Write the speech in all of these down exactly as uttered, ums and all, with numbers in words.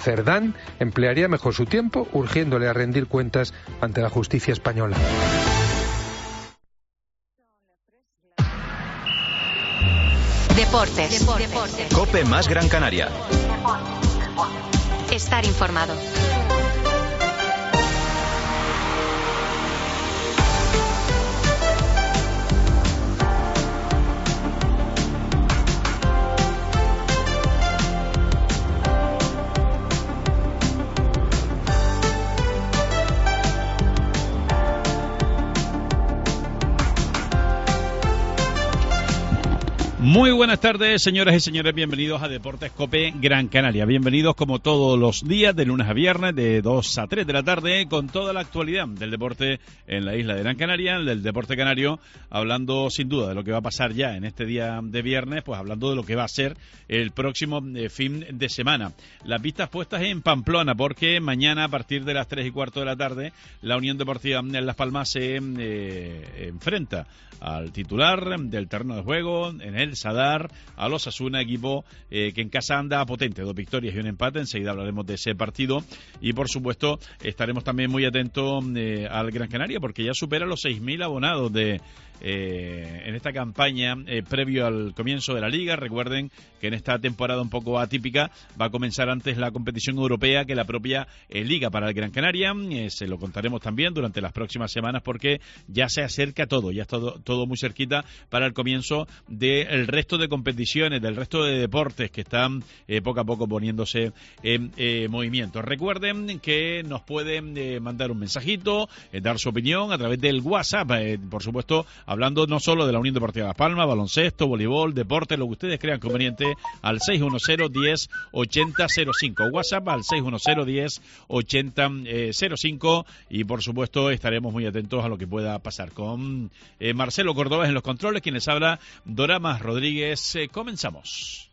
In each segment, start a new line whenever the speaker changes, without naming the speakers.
Cerdán emplearía mejor su tiempo urgiéndole a rendir cuentas ante la justicia española.
Deportes. Deportes.
COPE más Gran Canaria.
Estar informado.
Muy buenas tardes, señoras y señores, bienvenidos a Deportes COPE Gran Canaria. Bienvenidos como todos los días, de lunes a viernes, de dos a tres de la tarde, con toda la actualidad del deporte en la isla de Gran Canaria, del deporte canario, hablando sin duda de lo que va a pasar ya en este día de viernes, pues hablando de lo que va a ser el próximo eh, fin de semana. Las vistas puestas en Pamplona, porque mañana a partir de las tres y cuarto de la tarde, la Unión Deportiva en Las Palmas se eh, enfrenta al titular del terreno de juego, en el Sadar, a los Osasuna, equipo eh, que en casa anda potente, dos victorias y un empate. Enseguida hablaremos de ese partido y por supuesto estaremos también muy atentos eh, al Gran Canaria, porque ya supera los seis mil abonados de eh, en esta campaña eh, previo al comienzo de la Liga. Recuerden que en esta temporada un poco atípica va a comenzar antes la competición europea que la propia eh, Liga para el Gran Canaria. Eh, se lo contaremos también durante las próximas semanas, porque ya se acerca todo, ya está todo, todo muy cerquita para el comienzo del resto de competiciones, del resto de deportes que están eh, poco a poco poniéndose en eh, movimiento. Recuerden que nos pueden eh, mandar un mensajito, eh, dar su opinión a través del WhatsApp, eh, por supuesto, hablando no solo de la Unión Deportiva Las Palmas, baloncesto, voleibol, deporte, lo que ustedes crean conveniente, al seis uno cero, diez, ochenta cero cinco. WhatsApp al seis uno cero, diez, ochenta cero cinco, y por supuesto estaremos muy atentos a lo que pueda pasar con eh, Marcelo Cordobés en los controles, quien les habla, Doramas Rodríguez. Eh, comenzamos.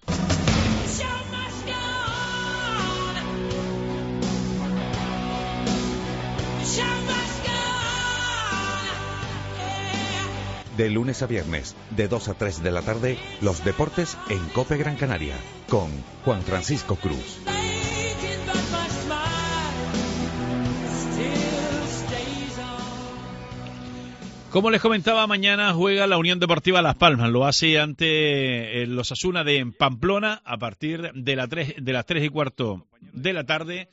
De lunes a viernes, de dos a tres de la tarde, los deportes en COPE Gran Canaria, con Juan Francisco Cruz.
Como les comentaba, mañana juega la Unión Deportiva Las Palmas. Lo hace ante los Osasuna de Pamplona a partir de, la tres, de las tres y cuarto de la tarde.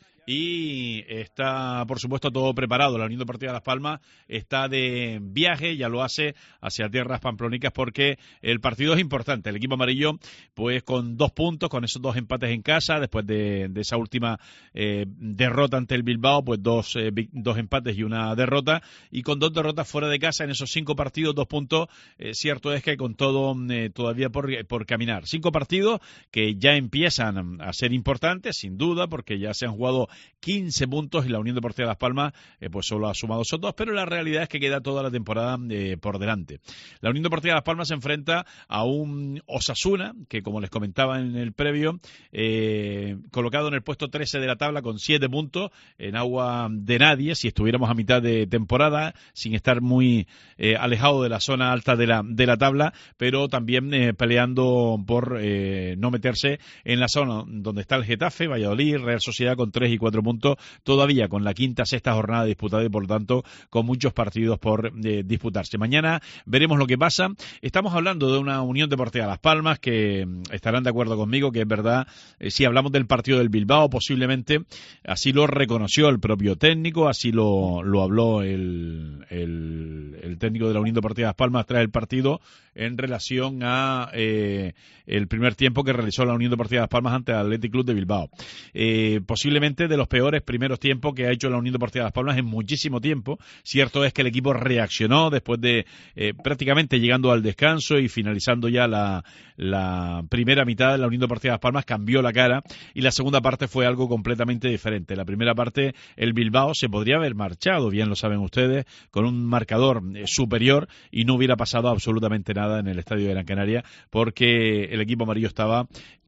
Y está, por supuesto, todo preparado. La Unión Deportiva Las Palmas está de viaje, ya lo hace hacia tierras pamplónicas, porque el partido es importante. El equipo amarillo, pues con dos puntos, con esos dos empates en casa, después de, de esa última eh, derrota ante el Bilbao, pues dos, eh, dos empates y una derrota, y con dos derrotas fuera de casa en esos cinco partidos, dos puntos, eh, cierto es que con todo eh, todavía por, por caminar. Cinco partidos que ya empiezan a ser importantes, sin duda, porque ya se han jugado quince puntos y la Unión Deportiva Las Palmas eh, pues solo ha sumado esos dos, pero la realidad es que queda toda la temporada eh, por delante. La Unión Deportiva Las Palmas se enfrenta a un Osasuna que, como les comentaba en el previo, eh, colocado en el puesto trece de la tabla con siete puntos, en agua de nadie, si estuviéramos a mitad de temporada, sin estar muy eh, alejado de la zona alta de la, de la tabla, pero también eh, peleando por eh, no meterse en la zona donde está el Getafe, Valladolid, Real Sociedad con tres y cuatro puntos, todavía con la quinta, sexta jornada disputada y por lo tanto con muchos partidos por eh, disputarse. Mañana veremos lo que pasa. Estamos hablando de una Unión Deportiva Las Palmas que estarán de acuerdo conmigo que es verdad, eh, si hablamos del partido del Bilbao, posiblemente así lo reconoció el propio técnico, así lo, lo habló el, el, el técnico de la Unión Deportiva Las Palmas tras el partido en relación a eh, el primer tiempo que realizó la Unión Deportiva Las Palmas ante el Athletic Club de Bilbao. Eh, posiblemente de los peores primeros tiempos que ha hecho la Unión Deportiva Las Palmas en muchísimo tiempo. Cierto es que el equipo reaccionó después de eh, prácticamente llegando al descanso y finalizando ya la, la primera mitad de la Unión Deportiva Las Palmas, cambió la cara y la segunda parte fue algo completamente diferente. La primera parte, el Bilbao se podría haber marchado, bien lo saben ustedes, con un marcador eh, superior y no hubiera pasado absolutamente nada en el estadio de Gran Canaria, porque el equipo amarillo estaba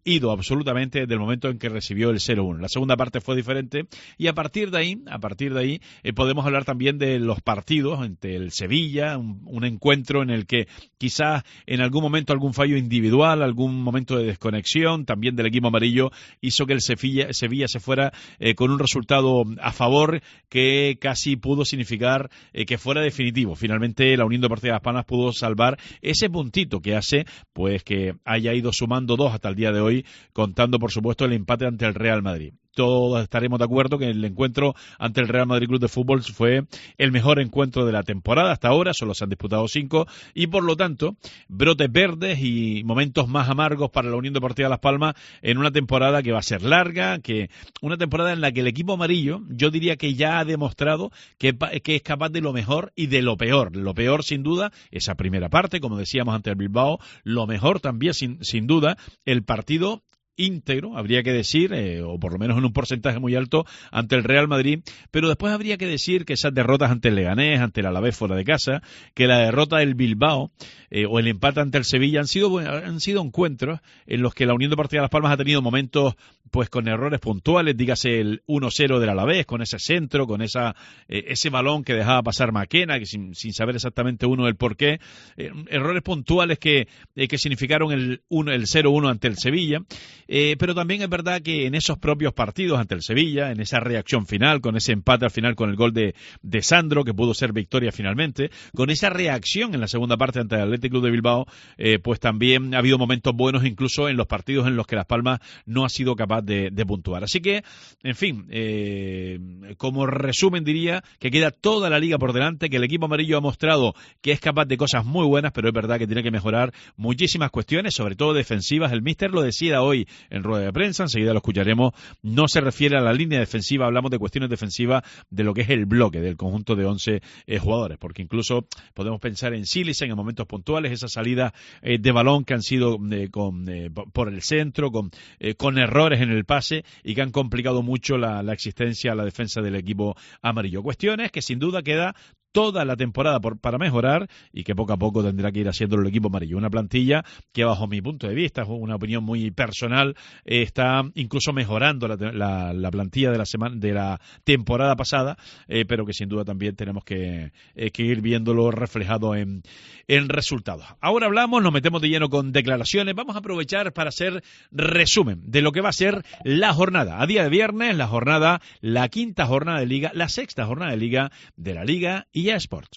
ido absolutamente desde el momento en que recibió el cero uno. La segunda parte fue diferente y a partir de ahí, a partir de ahí eh, podemos hablar también de los partidos entre el Sevilla, un, un encuentro en el que quizás en algún momento algún fallo individual, algún momento de desconexión también del equipo amarillo hizo que el Sevilla, Sevilla se fuera eh, con un resultado a favor que casi pudo significar eh, que fuera definitivo. Finalmente la Unión Deportiva de Las Palmas pudo salvar ese puntito que hace pues que haya ido sumando dos hasta el día de hoy, contando por supuesto el empate ante el Real Madrid. Todos estaremos de acuerdo que el encuentro ante el Real Madrid Club de Fútbol fue el mejor encuentro de la temporada hasta ahora, solo se han disputado cinco y por lo tanto brotes verdes y momentos más amargos para la Unión Deportiva Las Palmas en una temporada que va a ser larga, que una temporada en la que el equipo amarillo yo diría que ya ha demostrado que, que es capaz de lo mejor y de lo peor. Lo peor sin duda esa primera parte, como decíamos ante el Bilbao, lo mejor también sin, sin duda el partido íntegro, habría que decir, eh, o por lo menos en un porcentaje muy alto, ante el Real Madrid, pero después habría que decir que esas derrotas ante el Leganés, ante el Alavés fuera de casa, que la derrota del Bilbao eh, o el empate ante el Sevilla han sido han sido encuentros en los que la Unión Deportiva de Las Palmas ha tenido momentos pues con errores puntuales, dígase el uno cero del Alavés, con ese centro, con esa eh, ese balón que dejaba pasar Maquena, que sin, sin saber exactamente uno el porqué, eh, errores puntuales que, eh, que significaron el, uno, el cero uno ante el Sevilla. Eh, pero también es verdad que en esos propios partidos ante el Sevilla, en esa reacción final, con ese empate al final con el gol de, de Sandro, que pudo ser victoria finalmente, con esa reacción en la segunda parte ante el Athletic Club de Bilbao, eh, pues también ha habido momentos buenos incluso en los partidos en los que Las Palmas no ha sido capaz de, de puntuar. Así que, en fin, eh, como resumen diría que queda toda la liga por delante, que el equipo amarillo ha mostrado que es capaz de cosas muy buenas, pero es verdad que tiene que mejorar muchísimas cuestiones, sobre todo defensivas. El míster lo decía hoy en rueda de prensa, enseguida lo escucharemos, no se refiere a la línea defensiva, hablamos de cuestiones defensivas de lo que es el bloque del conjunto de once eh, jugadores, porque incluso podemos pensar en Silicen en momentos puntuales, esas salidas eh, de balón que han sido eh, con, eh, por el centro, con, eh, con errores en el pase y que han complicado mucho la, la existencia, la defensa del equipo amarillo. Cuestiones que sin duda queda toda la temporada por, para mejorar y que poco a poco tendrá que ir haciéndolo el equipo amarillo. Una plantilla que bajo mi punto de vista, es una opinión muy personal, eh, está incluso mejorando la, la, la plantilla de la semana de la temporada pasada, eh, pero que sin duda también tenemos que, eh, que ir viéndolo reflejado en, en resultados. Ahora hablamos, nos metemos de lleno con declaraciones, vamos a aprovechar para hacer resumen de lo que va a ser la jornada. A día de viernes, la jornada, la quinta jornada de Liga, la sexta jornada de Liga de la Liga y ya Sports.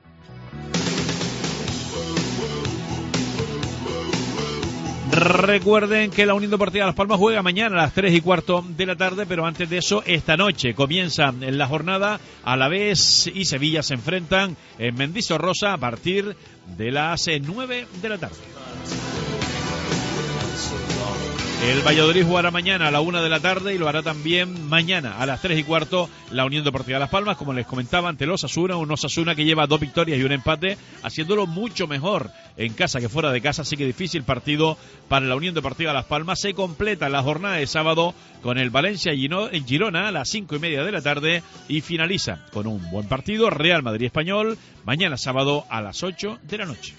Recuerden que la Unión Deportiva Las Palmas juega mañana a las tres y cuarto de la tarde, pero antes de eso, esta noche comienza en la jornada. Alavés y Sevilla se enfrentan en Mendizorroza a partir de las nueve de la tarde. El Valladolid jugará mañana a la una de la tarde y lo hará también mañana a las tres y cuarto la Unión Deportiva Las Palmas, como les comentaba, ante el Osasuna, un Osasuna que lleva dos victorias y un empate, haciéndolo mucho mejor en casa que fuera de casa, así que difícil partido para la Unión Deportiva Las Palmas. Se completa la jornada de sábado con el Valencia en Girona a las cinco y media de la tarde y finaliza con un buen partido, Real Madrid Español, mañana sábado a las ocho de la noche.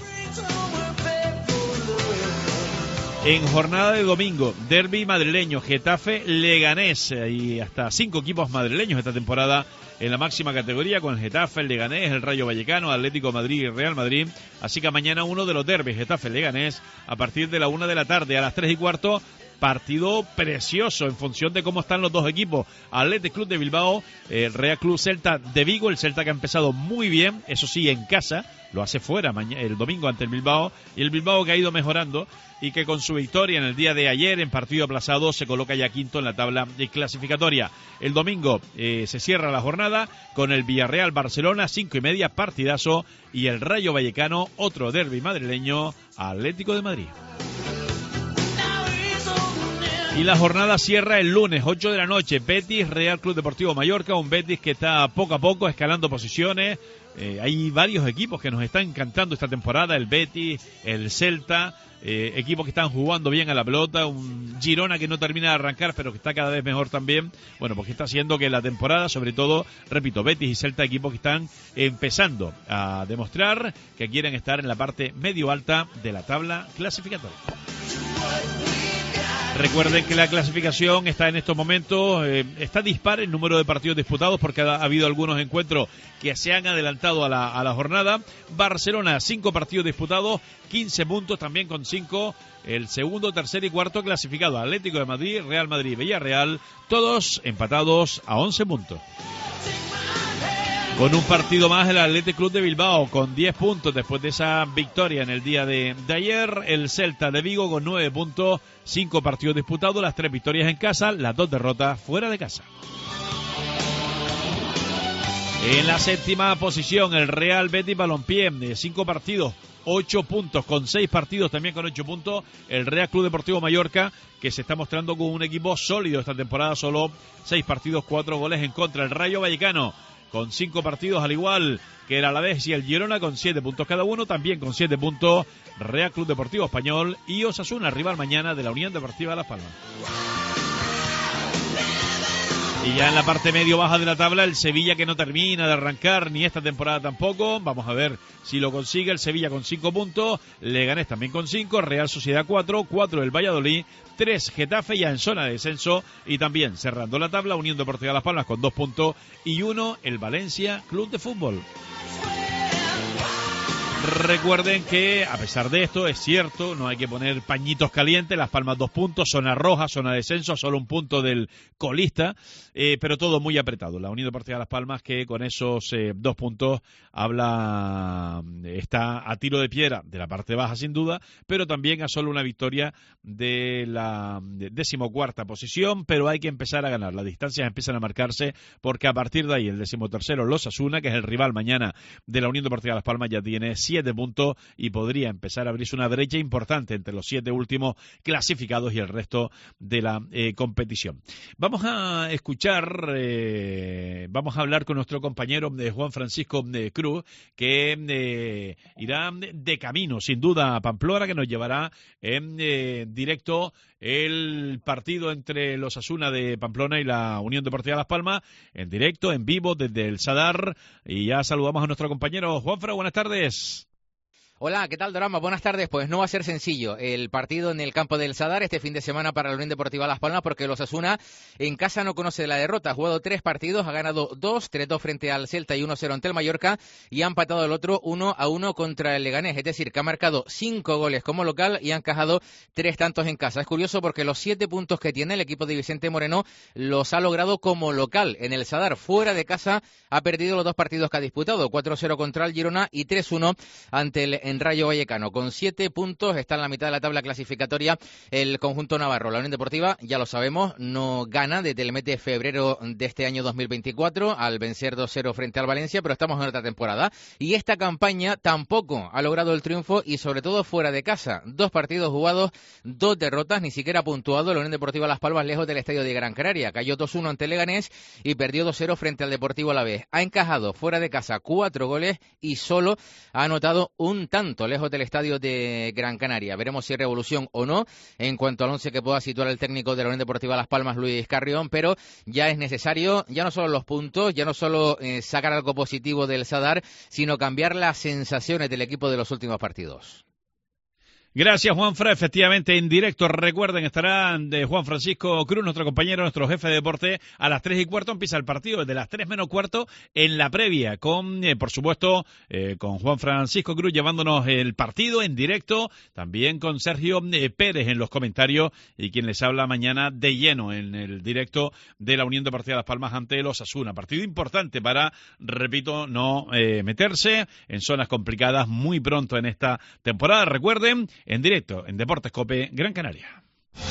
En jornada de domingo, derbi madrileño, Getafe, Leganés, y hasta cinco equipos madrileños esta temporada en la máxima categoría, con el Getafe, el Leganés, el Rayo Vallecano, Atlético de Madrid y Real Madrid. Así que mañana uno de los derbis, Getafe, Leganés, a partir de la una de la tarde, a las tres y cuarto, partido precioso en función de cómo están los dos equipos. Athletic Club de Bilbao, el Real Club Celta de Vigo, el Celta que ha empezado muy bien, eso sí, en casa, lo hace fuera el domingo ante el Bilbao, y el Bilbao que ha ido mejorando y que con su victoria en el día de ayer en partido aplazado se coloca ya quinto en la tabla de clasificatoria. El domingo eh, se cierra la jornada con el Villarreal Barcelona, cinco y media, partidazo, y el Rayo Vallecano, otro derbi madrileño, Atlético de Madrid. Y la jornada cierra el lunes, ocho de la noche, Betis, Real Club Deportivo Mallorca, un Betis que está poco a poco escalando posiciones. Eh, hay varios equipos que nos están encantando esta temporada, el Betis, el Celta, eh, equipos que están jugando bien a la pelota, un Girona que no termina de arrancar pero que está cada vez mejor también, bueno, porque está haciendo que la temporada, sobre todo, repito, Betis y Celta, equipos que están empezando a demostrar que quieren estar en la parte medio alta de la tabla clasificatoria. Recuerden que la clasificación está en estos momentos, eh, está dispar el número de partidos disputados porque ha, ha habido algunos encuentros que se han adelantado a la, a la jornada. Barcelona, cinco partidos disputados, quince puntos, también con cinco. El segundo, tercer y cuarto clasificado, Atlético de Madrid, Real Madrid, Villarreal, todos empatados a once puntos. Con un partido más el Athletic Club de Bilbao con diez puntos después de esa victoria en el día de, de ayer. El Celta de Vigo con nueve puntos, cinco partidos disputados, las tres victorias en casa, las dos derrotas fuera de casa. En la séptima posición el Real Betis Balompié, de cinco partidos, ocho puntos, con seis partidos también con ocho puntos. El Real Club Deportivo Mallorca, que se está mostrando como un equipo sólido esta temporada, solo seis partidos, cuatro goles en contra. El Rayo Vallecano, con cinco partidos, al igual que el Alavés y el Girona, con siete puntos cada uno, también con siete puntos Real Club Deportivo Español y Osasuna, rival mañana de la Unión Deportiva Las Palmas. Y ya en la parte medio-baja de la tabla, el Sevilla, que no termina de arrancar ni esta temporada tampoco. Vamos a ver si lo consigue. El Sevilla con cinco puntos, Leganés también con cinco, Real Sociedad cuatro, cuatro el Valladolid, tres Getafe ya en zona de descenso, y también cerrando la tabla Unión Deportiva Las Palmas con dos puntos y uno el Valencia Club de Fútbol. Recuerden que, a pesar de esto, es cierto, no hay que poner pañitos calientes. Las Palmas dos puntos, zona roja, zona de descenso, solo un punto del colista, eh, pero todo muy apretado. La Unión Deportiva Las Palmas, que con esos eh, dos puntos habla, está a tiro de piedra de la parte baja sin duda, pero también a solo una victoria de la decimocuarta posición, pero hay que empezar a ganar. Las distancias empiezan a marcarse porque a partir de ahí el decimotercero, los Osasuna, que es el rival mañana de la Unión Deportiva Las Palmas, ya tiene siete puntos y podría empezar a abrirse una brecha importante entre los siete últimos clasificados y el resto de la eh, competición. Vamos a escuchar, eh, vamos a hablar con nuestro compañero de Juan Francisco de Cruz, que eh, irá de camino sin duda a Pamplona, que nos llevará en eh, directo el partido entre los Osasuna de Pamplona y la Unión Deportiva Las Palmas, en directo, en vivo, desde el Sadar. Y ya saludamos a nuestro compañero Juanfra, buenas tardes.
Hola, ¿qué tal, Dorama? Buenas tardes. Pues no va a ser sencillo el partido en el campo del Sadar este fin de semana para la Unión Deportiva Las Palmas, porque los Osasuna en casa no conoce la derrota. Ha jugado tres partidos, ha ganado dos, tres dos frente al Celta y uno cero ante el Mallorca, y ha empatado el otro uno a uno contra el Leganés. Es decir, que ha marcado cinco goles como local y ha encajado tres tantos en casa. Es curioso porque los siete puntos que tiene el equipo de Vicente Moreno los ha logrado como local en el Sadar. Fuera de casa ha perdido los dos partidos que ha disputado, cuatro cero contra el Girona y tres uno ante el en Rayo Vallecano. Con siete puntos está en la mitad de la tabla clasificatoria el conjunto navarro. La Unión Deportiva, ya lo sabemos, no gana desde el mes de febrero de este año dos mil veinticuatro al vencer dos cero frente al Valencia, pero estamos en otra temporada. Y esta campaña tampoco ha logrado el triunfo, y sobre todo fuera de casa. Dos partidos jugados, dos derrotas, ni siquiera ha puntuado la Unión Deportiva Las Palmas lejos del estadio de Gran Canaria. Cayó dos uno ante Leganés y perdió dos cero frente al Deportivo Alavés. Ha encajado fuera de casa cuatro goles y solo ha anotado un tanto lejos del estadio de Gran Canaria. Veremos si hay revolución o no en cuanto al once que pueda situar el técnico de la Unión Deportiva Las Palmas, Luis Carrión, pero ya es necesario, ya no solo los puntos, ya no solo eh, sacar algo positivo del Sadar, sino cambiar las sensaciones del equipo de los últimos partidos.
Gracias, Juanfra. Efectivamente, en directo, recuerden, estará de Juan Francisco Cruz, nuestro compañero, nuestro jefe de deporte. A las tres y cuarto empieza el partido, desde las tres menos cuarto en la previa, con, eh, por supuesto, eh, con Juan Francisco Cruz llevándonos el partido en directo, también con Sergio eh, Pérez en los comentarios, y quien les habla mañana de lleno en el directo de la Unión Deportiva Las Palmas ante los Osasuna. Partido importante para, repito, no eh, meterse en zonas complicadas muy pronto en esta temporada. Recuerden, en directo, en Deportes Cope, Gran Canaria.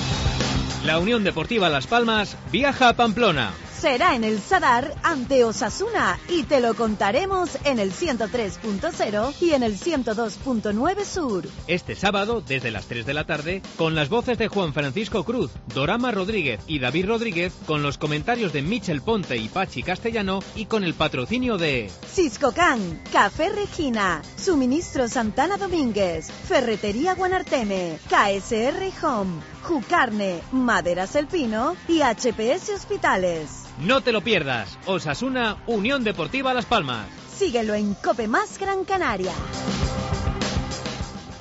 La Unión Deportiva Las Palmas viaja a Pamplona.
Será en el Sadar ante Osasuna y te lo contaremos en el ciento tres punto cero y en el ciento dos punto nueve Sur.
Este sábado, desde las tres de la tarde, con las voces de Juan Francisco Cruz, Dorama Rodríguez y David Rodríguez, con los comentarios de Michel Ponte y Pachi Castellano, y con el patrocinio de
Cisco Can, Café Regina, Suministro Santana Domínguez, Ferretería Guanarteme, K S R Home, Jucarne, Maderas El Pino y H P S Hospitales.
No te lo pierdas. Osasuna, Unión Deportiva Las Palmas.
Síguelo en Cope Más Gran Canaria.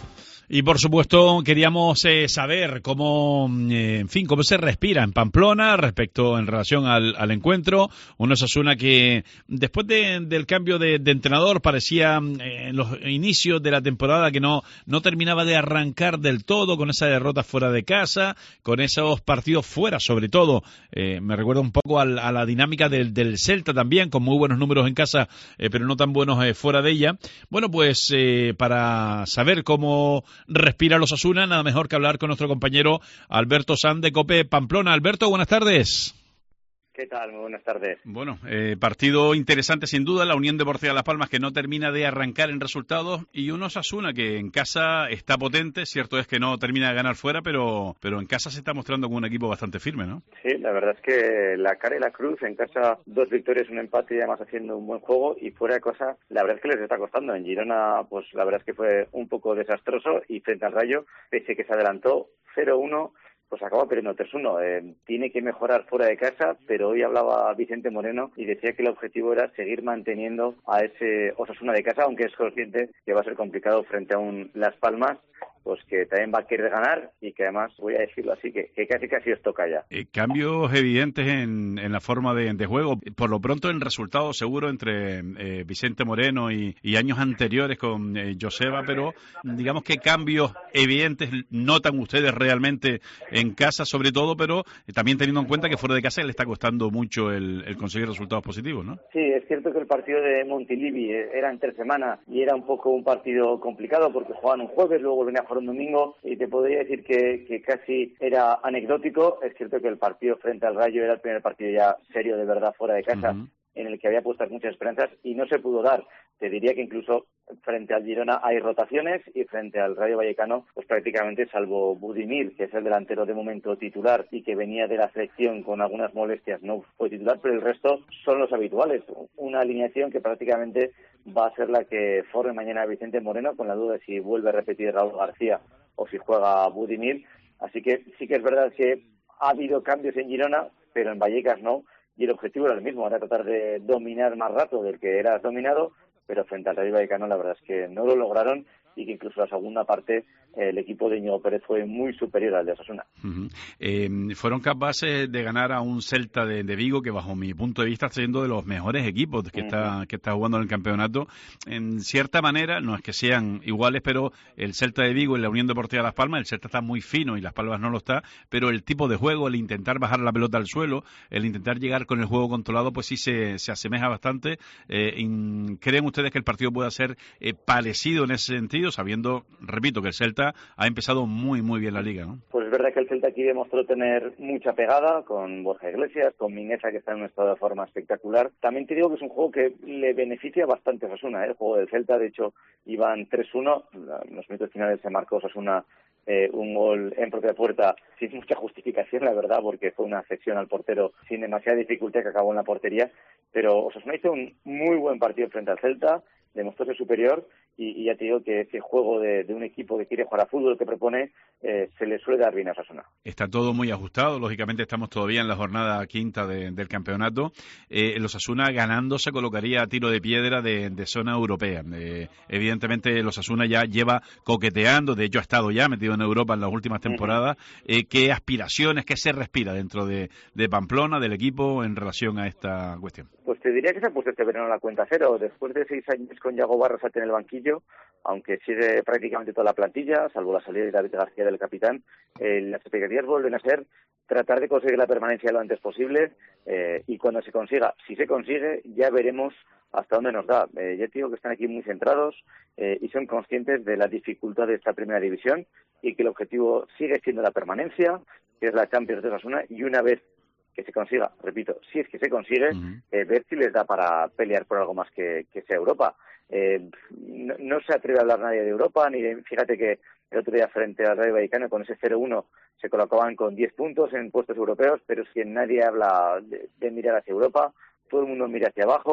Y por supuesto queríamos eh, saber cómo, eh, en fin, cómo se respira en Pamplona respecto en relación al, al encuentro. Un Osasuna que después de, del cambio de, de entrenador parecía eh, en los inicios de la temporada que no, no terminaba de arrancar del todo, con esa derrota fuera de casa, con esos partidos fuera sobre todo. Eh, me recuerda un poco al, a la dinámica del, del Celta también, con muy buenos números en casa, eh, pero no tan buenos eh, fuera de ella. Bueno, pues eh, para saber cómo respira los Osasuna, nada mejor que hablar con nuestro compañero Alberto Sanz de COPE Pamplona. Alberto, buenas tardes.
¿Qué tal? Muy buenas tardes.
Bueno, eh, partido interesante sin duda, la Unión Deportiva Las Palmas que no termina de arrancar en resultados y un Osasuna que en casa está potente, cierto es que no termina de ganar fuera, pero pero en casa se está mostrando como un equipo bastante firme, ¿no?
Sí, la verdad es que la cara y la cruz, en casa dos victorias, un empate y además haciendo un buen juego, y fuera de cosa, la verdad es que les está costando. En Girona, pues la verdad es que fue un poco desastroso y frente al Rayo, pese que se adelantó cero uno, pues acaba perdiendo tres uno. Eh, tiene que mejorar fuera de casa, pero hoy hablaba Vicente Moreno y decía que el objetivo era seguir manteniendo a ese Osasuna de casa, aunque es consciente que va a ser complicado frente a un Las Palmas, pues que también va a querer ganar y que además, voy a decirlo así, que, que casi casi os toca ya.
Eh, cambios evidentes en, en la forma de, de juego, por lo pronto en resultados seguro entre eh, Vicente Moreno y, y años anteriores con eh, Joseba, pero digamos que cambios evidentes notan ustedes realmente en casa sobre todo, pero eh, también teniendo en cuenta que fuera de casa le está costando mucho el, el conseguir resultados positivos, ¿no?
Sí, es cierto que el partido de Montilivi era entre semana y era un poco un partido complicado porque jugaban un jueves, luego venía a jugar un domingo, y te podría decir que, que casi era anecdótico. Es cierto que el partido frente al Rayo era el primer partido ya serio de verdad fuera de casa, uh-huh, en el que había puestas muchas esperanzas y no se pudo dar. Te diría que incluso frente al Girona hay rotaciones y frente al Rayo Vallecano, pues prácticamente salvo Budimir, que es el delantero de momento titular y que venía de la selección con algunas molestias, no fue titular, pero el resto son los habituales. Una alineación que prácticamente va a ser la que forme mañana Vicente Moreno, con la duda de si vuelve a repetir Raúl García o si juega Budimir. Así que sí que es verdad que ha habido cambios en Girona, pero en Vallecas no, y el objetivo era el mismo, era tratar de dominar más rato del que eras dominado, pero frente al Rayo Vallecano la verdad es que no lo lograron y que incluso la segunda parte el equipo de Íñigo Pérez fue muy superior al de Osasuna.
Uh-huh. Eh, fueron capaces de ganar a un Celta de, de Vigo que bajo mi punto de vista está siendo de los mejores equipos que, uh-huh, está, que está jugando en el campeonato. En cierta manera, no es que sean iguales, pero el Celta de Vigo y la Unión Deportiva Las Palmas, el Celta está muy fino y Las Palmas no lo está, pero el tipo de juego, el intentar bajar la pelota al suelo, el intentar llegar con el juego controlado, pues sí se, se asemeja bastante. Eh, in, ¿Creen ustedes que el partido pueda ser eh, parecido en ese sentido, sabiendo, repito, que el Celta ha empezado muy, muy bien la Liga, ¿no?
Pues es verdad que el Celta aquí demostró tener mucha pegada con Borja Iglesias, con Mingueza, que está en un estado de forma espectacular. También te digo que es un juego que le beneficia bastante a Osasuna, ¿eh? El juego del Celta, de hecho, iban tres uno, en los minutos finales se marcó Osasuna eh, un gol en propia puerta sin mucha justificación, la verdad, porque fue una cesión al portero sin demasiada dificultad que acabó en la portería, pero Osasuna hizo un muy buen partido frente al Celta, demostró ser superior y, y ya te digo que ese juego de, de un equipo que quiere jugar a fútbol, que propone, eh, se le suele dar bien a Osasuna.
Está todo muy ajustado, lógicamente estamos todavía en la jornada quinta de, del campeonato. Eh, el Osasuna ganando se colocaría a tiro de piedra de, de zona europea. Eh, evidentemente el Osasuna ya lleva coqueteando, de hecho ha estado ya metido en Europa en las últimas temporadas. Eh, ¿Qué aspiraciones, qué se respira dentro de, de Pamplona, del equipo, en relación a esta cuestión?
Pues te diría que se ha puesto este verano la cuenta cero. Después de seis años con Yago Barrasate en el banquillo, aunque sigue prácticamente toda la plantilla, salvo la salida de David García del capitán, eh, las expectativas vuelven a ser tratar de conseguir la permanencia lo antes posible, eh, y cuando se consiga, si se consigue, ya veremos hasta dónde nos da. Eh, ya te digo que están aquí muy centrados eh, y son conscientes de la dificultad de esta primera división y que el objetivo sigue siendo la permanencia, que es la Champions de Osasuna, y una vez que se consiga, repito, si es que se consigue, uh-huh, eh, ver si les da para pelear por algo más que, que sea Europa. Eh, no, no se atreve a hablar nadie de Europa, ni de, fíjate que el otro día frente al Rayo Vallecano con ese cero uno se colocaban con diez puntos en puestos europeos, pero si nadie habla de, de mirar hacia Europa, todo el mundo mira hacia abajo,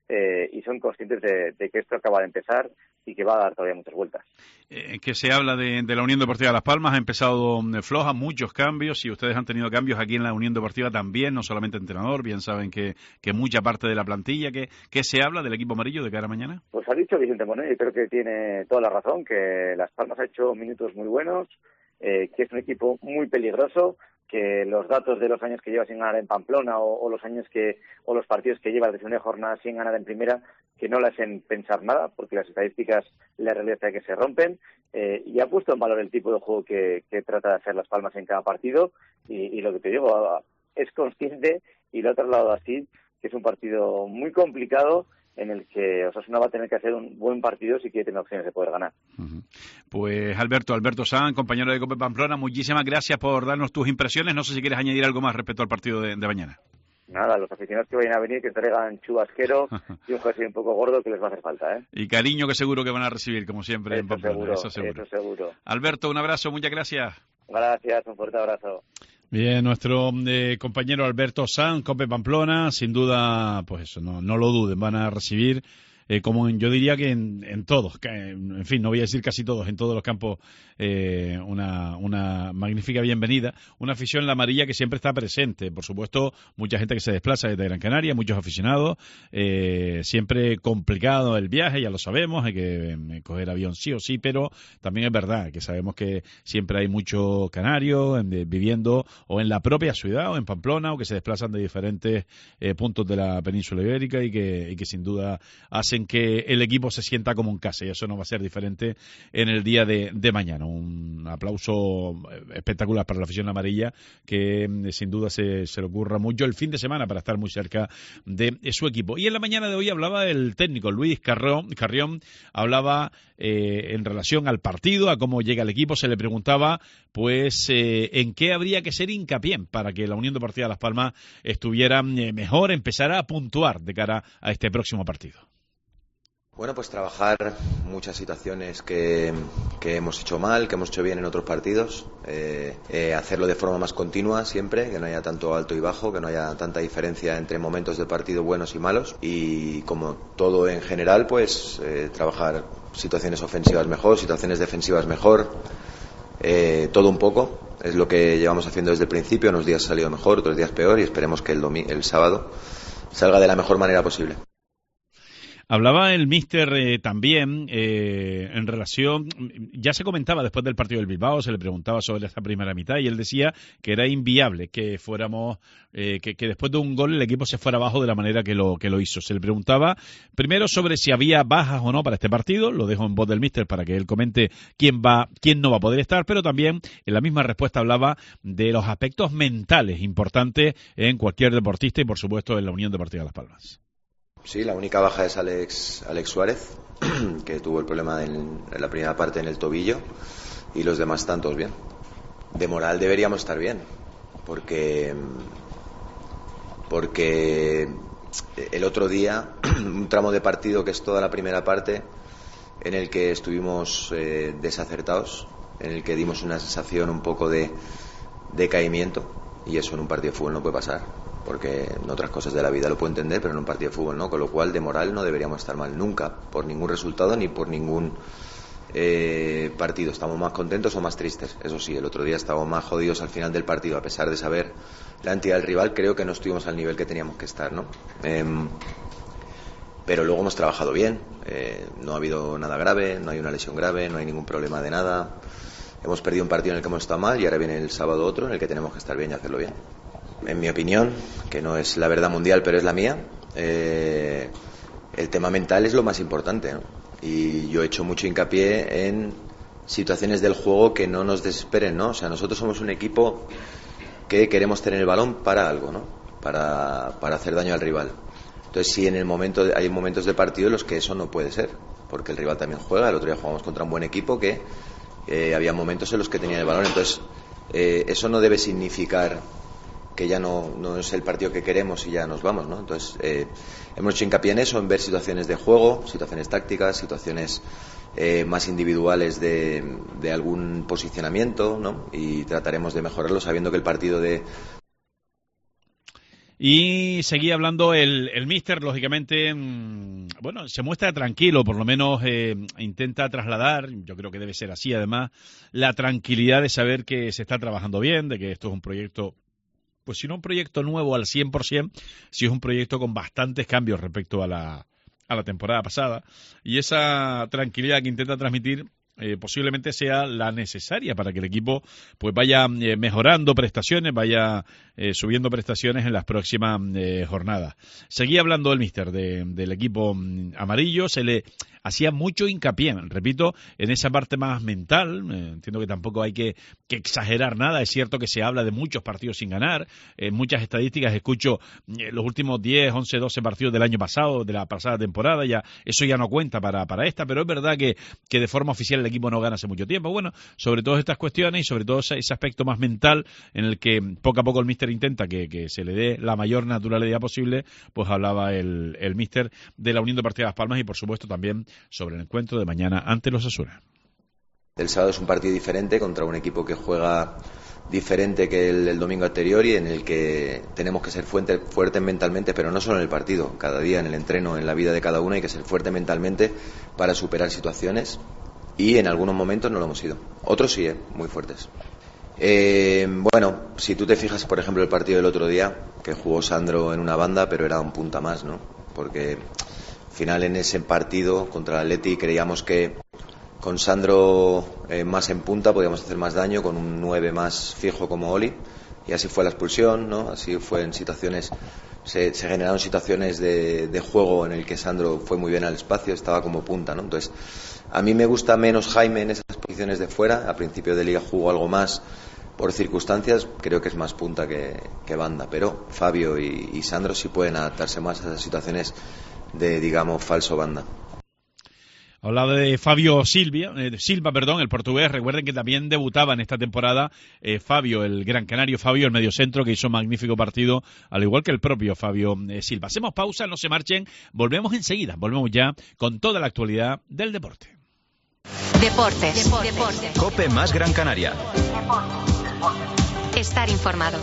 eh, y son conscientes de, de que esto acaba de empezar y que va a dar todavía muchas vueltas.
Eh, que se habla de, de la Unión Deportiva Las Palmas, ha empezado floja, muchos cambios, y ustedes han tenido cambios aquí en la Unión Deportiva también, no solamente entrenador, bien saben que, que mucha parte de la plantilla. ¿Qué, qué se habla del equipo amarillo de cara a mañana?
Pues ha dicho Vicente Monet, y creo que tiene toda la razón, que Las Palmas ha hecho minutos muy buenos, eh, que es un equipo muy peligroso, que los datos de los años que lleva sin ganar en Pamplona o, o los años que o los partidos que lleva desde una jornada sin ganar en primera, que no le hacen pensar nada, porque las estadísticas, la realidad es que se rompen, eh, y ha puesto en valor el tipo de juego que, que trata de hacer Las Palmas en cada partido, y, y lo que te digo, es consciente, y lo ha trasladado así, que es un partido muy complicado, en el que Osasuna va a tener que hacer un buen partido si quiere tener opciones de poder ganar.
Uh-huh. Pues Alberto, Alberto Sanz, compañero de Cope Pamplona, muchísimas gracias por darnos tus impresiones. No sé si quieres añadir algo más respecto al partido de, de mañana.
Nada, los aficionados que vayan a venir, que traigan chubasquero y un jersey un poco gordo, que les va a hacer falta, ¿eh?
Y cariño, que seguro que van a recibir, como siempre,
eso
en Pamplona.
Seguro,
eso seguro.
Eso seguro.
Alberto, un abrazo, muchas gracias.
Gracias, un fuerte abrazo.
Bien, nuestro eh, compañero Alberto Sanz, Cope Pamplona, sin duda, pues eso, no, no lo duden, van a recibir, eh, como en, yo diría que en, en todos, que, en fin, no voy a decir casi todos, en todos los campos, eh, una, una magnífica bienvenida, una afición la amarilla que siempre está presente, por supuesto, mucha gente que se desplaza desde Gran Canaria, muchos aficionados, eh, siempre complicado el viaje, ya lo sabemos, hay que eh, coger avión sí o sí, pero también es verdad que sabemos que siempre hay muchos canarios eh, viviendo o en la propia ciudad o en Pamplona, o que se desplazan de diferentes eh, puntos de la península ibérica y que, y que sin duda hacen que el equipo se sienta como en casa, y eso no va a ser diferente en el día de, de mañana. Un aplauso espectacular para la afición amarilla, que eh, sin duda se, se le ocurra mucho el fin de semana para estar muy cerca de, de su equipo. Y en la mañana de hoy hablaba el técnico Luis Carrión, Carrión hablaba eh, en relación al partido, a cómo llega el equipo. Se le preguntaba pues eh, en qué habría que ser hincapié para que la Unión Deportiva Las Palmas estuviera eh, mejor, empezara a puntuar de cara a este próximo partido.
Bueno, pues trabajar muchas situaciones que, que hemos hecho mal, que hemos hecho bien en otros partidos, eh, eh, hacerlo de forma más continua siempre, que no haya tanto alto y bajo, que no haya tanta diferencia entre momentos de partido buenos y malos, y como todo en general, pues eh, trabajar situaciones ofensivas mejor, situaciones defensivas mejor, eh, todo un poco, es lo que llevamos haciendo desde el principio. Unos días ha salido mejor, otros días peor, y esperemos que el, domi- el sábado salga de la mejor manera posible.
Hablaba el míster eh, también eh, en relación, ya se comentaba después del partido del Bilbao, se le preguntaba sobre esta primera mitad y él decía que era inviable que fuéramos, eh, que, que después de un gol el equipo se fuera abajo de la manera que lo que lo hizo. Se le preguntaba primero sobre si había bajas o no para este partido, lo dejo en voz del míster para que él comente quién va, quién no va a poder estar, pero también en la misma respuesta hablaba de los aspectos mentales importantes en cualquier deportista y por supuesto en la Unión Deportiva Las Palmas.
Sí, la única baja es Alex, Alex Suárez, que tuvo el problema en, en la primera parte en el tobillo, y los demás están todos bien. De moral deberíamos estar bien, porque, porque el otro día, un tramo de partido que es toda la primera parte, en el que estuvimos eh, desacertados, en el que dimos una sensación un poco de decaimiento, y eso en un partido de fútbol no puede pasar, porque en otras cosas de la vida lo puedo entender, pero en un partido de fútbol no, con lo cual de moral no deberíamos estar mal nunca, por ningún resultado ni por ningún eh, partido. Estamos más contentos o más tristes, eso sí, el otro día estábamos más jodidos al final del partido, a pesar de saber la entidad del rival, creo que no estuvimos al nivel que teníamos que estar, ¿no? Eh, pero luego hemos trabajado bien, eh, no ha habido nada grave, no hay una lesión grave, no hay ningún problema de nada. Hemos perdido un partido en el que hemos estado mal y ahora viene el sábado otro en el que tenemos que estar bien y hacerlo bien. En mi opinión, que no es la verdad mundial pero es la mía, eh, el tema mental es lo más importante, ¿no? Y yo he hecho mucho hincapié en situaciones del juego que no nos desesperen, ¿no? O sea, nosotros somos un equipo que queremos tener el balón para algo, ¿no? Para, para hacer daño al rival. Entonces sí, en el momento de, hay momentos de partido en los que eso no puede ser, porque el rival también juega. El otro día jugamos contra un buen equipo que eh, había momentos en los que tenían el balón. Entonces eh, eso no debe significar que ya no, no es el partido que queremos y ya nos vamos, ¿no? Entonces eh, hemos hecho hincapié en eso, en ver situaciones de juego, situaciones tácticas, situaciones eh, más individuales de, de algún posicionamiento, ¿no? Y trataremos de mejorarlo sabiendo que el partido de
Y seguía hablando el, el míster, lógicamente, mmm, bueno, se muestra tranquilo, por lo menos eh, intenta trasladar, yo creo que debe ser así además, la tranquilidad de saber que se está trabajando bien, de que esto es un proyecto, pues si no un proyecto nuevo al cien por ciento, si es un proyecto con bastantes cambios respecto a la, a la temporada pasada, y esa tranquilidad que intenta transmitir Eh, posiblemente sea la necesaria para que el equipo pues vaya eh, mejorando prestaciones, vaya eh, subiendo prestaciones en las próximas eh, jornadas. Seguía hablando el míster de, del equipo mm, amarillo, se le hacía mucho hincapié, repito, en esa parte más mental. Eh, entiendo que tampoco hay que, que exagerar nada. Es cierto que se habla de muchos partidos sin ganar, eh, muchas estadísticas escucho eh, los últimos diez, once, doce partidos del año pasado, de la pasada temporada, ya eso ya no cuenta para, para esta, pero es verdad que, que de forma oficial el equipo no gana hace mucho tiempo. Bueno, sobre todas estas cuestiones y sobre todo ese, ese aspecto más mental en el que poco a poco el míster intenta que, que se le dé la mayor naturalidad posible, pues hablaba el, el míster de la Unión Deportiva Las Palmas y por supuesto también sobre el encuentro de mañana ante los Osasuna.
El sábado es un partido diferente contra un equipo que juega diferente que el, el domingo anterior y en el que tenemos que ser fuerte, fuertes mentalmente, pero no solo en el partido, cada día en el entreno, en la vida de cada uno hay que ser fuerte mentalmente para superar situaciones y en algunos momentos no lo hemos sido. Otros sí, ¿eh? Muy fuertes. Eh, bueno, si tú te fijas, por ejemplo, el partido del otro día, que jugó Sandro en una banda, pero era un punta más, ¿no? Porque al final en ese partido contra el Atleti creíamos que con Sandro eh, más en punta podíamos hacer más daño, con un nueve más fijo como Oli, y así fue la expulsión, ¿no? Así fue en situaciones, se, se generaron situaciones de, de juego en el que Sandro fue muy bien al espacio, estaba como punta, ¿no? Entonces, a mí me gusta menos Jaime en esas posiciones de fuera. A principio de liga jugó algo más por circunstancias, creo que es más punta que, que banda, pero Fabio y, y Sandro sí pueden adaptarse más a esas situaciones de, digamos, falso banda.
Hablaba de Fabio Silva, eh, Silva, perdón, el portugués. Recuerden que también debutaba en esta temporada eh, Fabio, el gran canario Fabio, el mediocentro, que hizo un magnífico partido, al igual que el propio Fabio eh, Silva. Hacemos pausa, no se marchen, volvemos enseguida, volvemos ya con toda la actualidad del deporte.
Deportes. Deportes.
COPE más Gran Canaria.
Estar informado.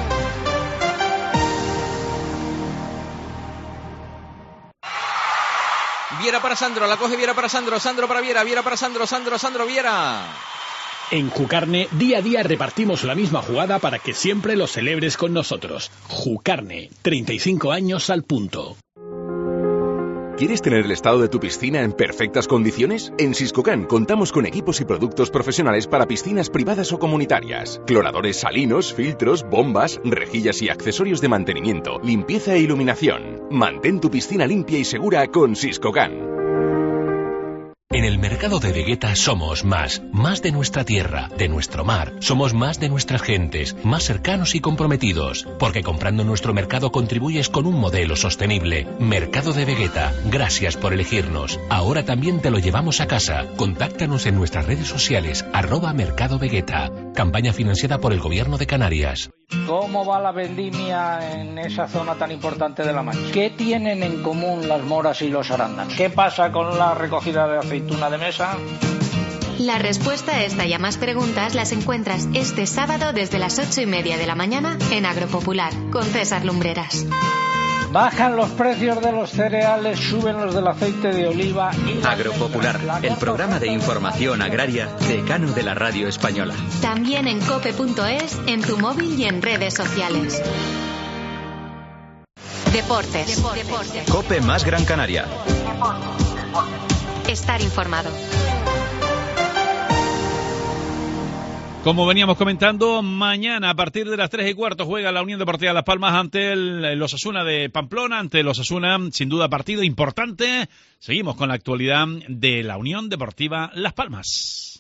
Viera para Sandro, la coge Viera para Sandro, Sandro para Viera, Viera para Sandro, Sandro, Sandro, Viera.
En Jucarne, día a día repartimos la misma jugada para que siempre lo celebres con nosotros. Jucarne, treinta y cinco años al punto.
¿Quieres tener el estado de tu piscina en perfectas condiciones? En Siscocan contamos con equipos y productos profesionales para piscinas privadas o comunitarias. Cloradores salinos, filtros, bombas, rejillas y accesorios de mantenimiento, limpieza e iluminación. Mantén tu piscina limpia y segura con Siscocan.
En el mercado de Vegueta somos más, más de nuestra tierra, de nuestro mar. Somos más de nuestras gentes, más cercanos y comprometidos. Porque comprando nuestro mercado contribuyes con un modelo sostenible. Mercado de Vegueta, gracias por elegirnos. Ahora también te lo llevamos a casa. Contáctanos en nuestras redes sociales, arroba Mercado Vegueta. Campaña financiada por el Gobierno de Canarias.
¿Cómo va la vendimia en esa zona tan importante de La Mancha? ¿Qué tienen en común las moras y los arándanos? ¿Qué pasa con la recogida de aceituna de mesa?
La respuesta a esta y a más preguntas las encuentras este sábado desde las ocho y media de la mañana en Agropopular, con César Lumbreras.
Bajan los precios de los cereales, suben los del aceite de oliva y...
Agropopular, el programa de información agraria decano de la radio española.
También en cope punto es, en tu móvil y en redes sociales. Deportes. Deportes.
COPE más Gran Canaria.
Estar informado.
Como veníamos comentando, mañana a partir de las tres y cuarto juega la Unión Deportiva Las Palmas ante el, el Osasuna de Pamplona, ante el Osasuna, sin duda partido importante. Seguimos con la actualidad de la Unión Deportiva Las Palmas.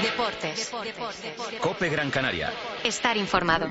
Deportes. Deportes.
Cope Gran Canaria.
Estar informado.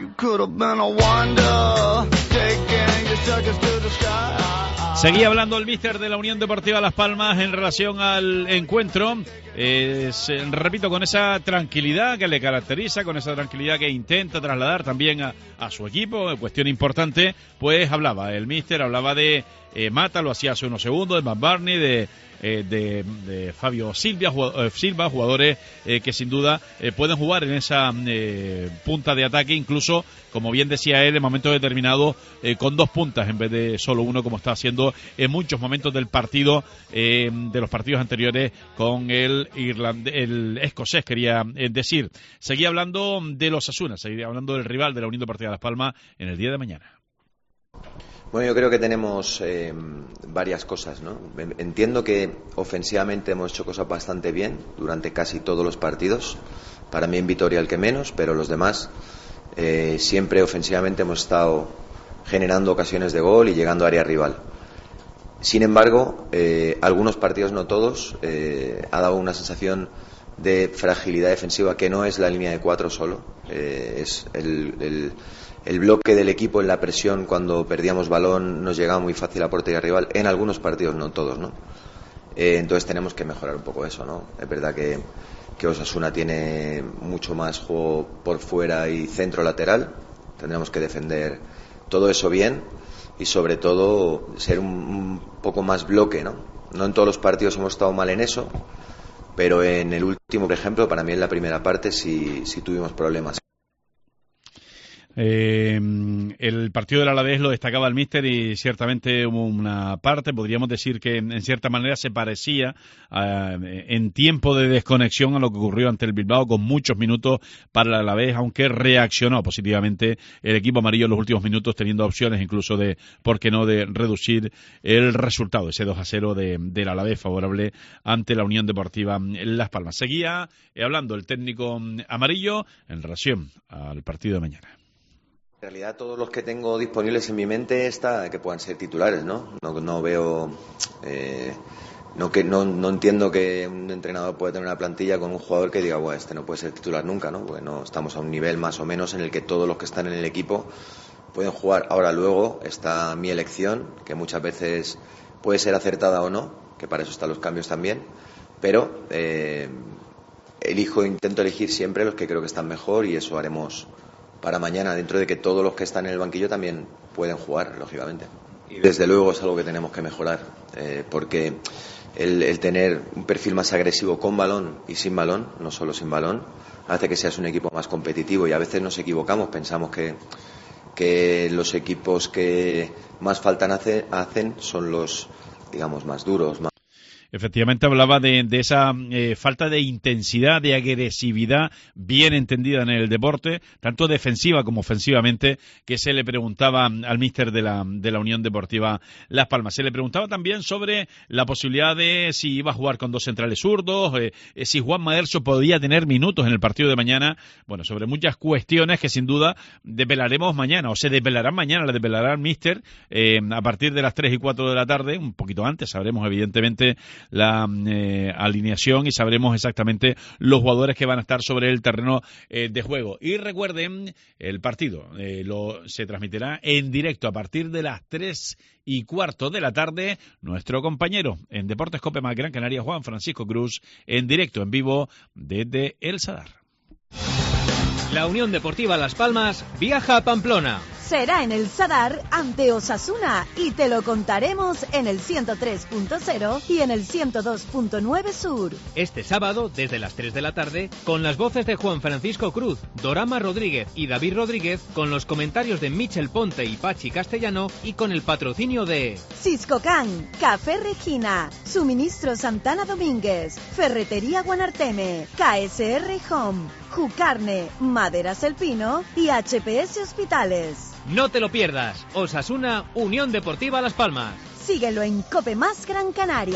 Seguía hablando el míster de la Unión Deportiva Las Palmas en relación al encuentro. Eh, se, repito, con esa tranquilidad que le caracteriza, con esa tranquilidad que intenta trasladar también a, a su equipo, cuestión importante, pues hablaba el míster, hablaba de eh, Mata, lo hacía hace unos segundos, de Matt Barney, de, eh, de, de Fabio Silva, jugador, eh, Silva jugadores eh, que sin duda eh, pueden jugar en esa eh, punta de ataque, incluso, como bien decía él, en momentos determinados eh, con dos puntas en vez de solo uno, como está haciendo en muchos momentos del partido, eh, de los partidos anteriores con el irlandés, el escocés, quería decir. Seguía hablando de los Osasuna, seguía hablando del rival de la Unión Deportiva Las Palmas en el día de mañana.
Bueno, yo creo que tenemos eh, varias cosas, ¿no? Entiendo que ofensivamente hemos hecho cosas bastante bien durante casi todos los partidos. Para mí en Vitoria el que menos, pero los demás eh, siempre ofensivamente hemos estado generando ocasiones de gol y llegando a área rival. Sin embargo, eh, algunos partidos, no todos, eh, ha dado una sensación de fragilidad defensiva que no es la línea de cuatro solo, eh, es el, el, el bloque del equipo en la presión cuando perdíamos balón nos llegaba muy fácil a portería rival, en algunos partidos, no todos, ¿no? Eh, entonces tenemos que mejorar un poco eso, ¿no? Es verdad que, que Osasuna tiene mucho más juego por fuera y centro lateral, tendremos que defender todo eso bien y sobre todo ser un, un poco más bloque, ¿no? No en todos los partidos hemos estado mal en eso, pero en el último, por ejemplo, para mí en la primera parte sí, sí tuvimos problemas.
Eh, el partido del Alavés lo destacaba el míster y ciertamente hubo una parte, podríamos decir que en cierta manera se parecía uh, en tiempo de desconexión a lo que ocurrió ante el Bilbao, con muchos minutos para el Alavés, aunque reaccionó positivamente el equipo amarillo en los últimos minutos, teniendo opciones incluso de, por qué no, de reducir el resultado, ese dos a cero de, del Alavés favorable ante la Unión Deportiva Las Palmas. Seguía hablando el técnico amarillo en relación al partido de mañana.
En realidad todos los que tengo disponibles en mi mente está que puedan ser titulares, ¿no? No, no veo, eh, no que no, no entiendo que un entrenador pueda tener una plantilla con un jugador que diga, bueno, este no puede ser titular nunca, ¿no? Porque no estamos a un nivel más o menos en el que todos los que están en el equipo pueden jugar. Ahora luego está mi elección, que muchas veces puede ser acertada o no, que para eso están los cambios también, pero eh, elijo, intento elegir siempre los que creo que están mejor y eso haremos para mañana, dentro de que todos los que están en el banquillo también pueden jugar, lógicamente. Y desde luego es algo que tenemos que mejorar, eh, porque el, el tener un perfil más agresivo con balón y sin balón, no solo sin balón, hace que seas un equipo más competitivo y a veces nos equivocamos, pensamos que, que los equipos que más falta hace, hacen son los, digamos, más duros, más...
Efectivamente hablaba de, de esa eh, falta de intensidad, de agresividad bien entendida en el deporte, tanto defensiva como ofensivamente, que se le preguntaba al míster de la, de la Unión Deportiva Las Palmas. Se le preguntaba también sobre la posibilidad de si iba a jugar con dos centrales zurdos, eh, eh, si Juan Maderso podía tener minutos en el partido de mañana. Bueno, sobre muchas cuestiones que sin duda desvelaremos mañana, o se desvelarán mañana, la desvelará el míster eh, a partir de las tres y cuatro de la tarde, un poquito antes, sabremos evidentemente la eh, alineación y sabremos exactamente los jugadores que van a estar sobre el terreno eh, de juego. Y recuerden, el partido eh, lo se transmitirá en directo a partir de las tres y cuarto de la tarde. Nuestro compañero en Deportes Cope más Gran Canaria, Juan Francisco Cruz, en directo, en vivo, desde El Sadar.
La Unión Deportiva Las Palmas viaja a Pamplona.
Será en el Sadar ante Osasuna y te lo contaremos en el ciento tres punto cero y en el ciento dos punto nueve Sur.
Este sábado, desde las tres de la tarde, con las voces de Juan Francisco Cruz, Dorama Rodríguez y David Rodríguez, con los comentarios de Michel Ponte y Pachi Castellano y con el patrocinio de
Siscocan, Café Regina, Suministro Santana Domínguez, Ferretería Guanarteme, K S R Home, Jucarne, Maderas El Pino y H P S Hospitales.
No te lo pierdas. Osasuna, Unión Deportiva Las Palmas.
Síguelo en Cope Más Gran Canaria.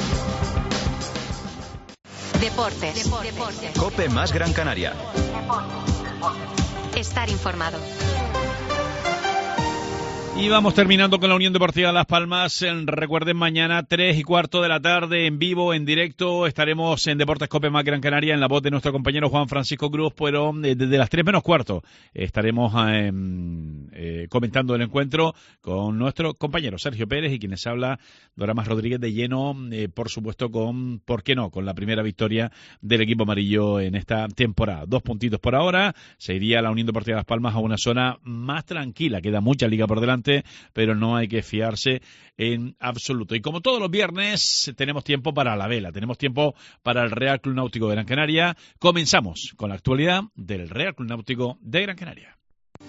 Deportes. Deportes.
Cope Más Gran Canaria.
Estar informado.
Y vamos terminando con la Unión Deportiva Las Palmas. Recuerden, mañana tres y cuarto de la tarde, en vivo, en directo, estaremos en Deportes Cope más Gran Canaria, en la voz de nuestro compañero Juan Francisco Cruz, pero desde las tres menos cuarto estaremos eh, eh, comentando el encuentro con nuestro compañero Sergio Pérez y quienes habla Doramas Rodríguez, de lleno, eh, por supuesto, con, ¿por qué no?, con la primera victoria del equipo amarillo en esta temporada. Dos puntitos por ahora, se iría la Unión Deportiva Las Palmas a una zona más tranquila, queda mucha liga por delante, pero no hay que fiarse en absoluto. Y como todos los viernes, tenemos tiempo para la vela, tenemos tiempo para el Real Club Náutico de Gran Canaria. Comenzamos con la actualidad del Real Club Náutico de Gran Canaria.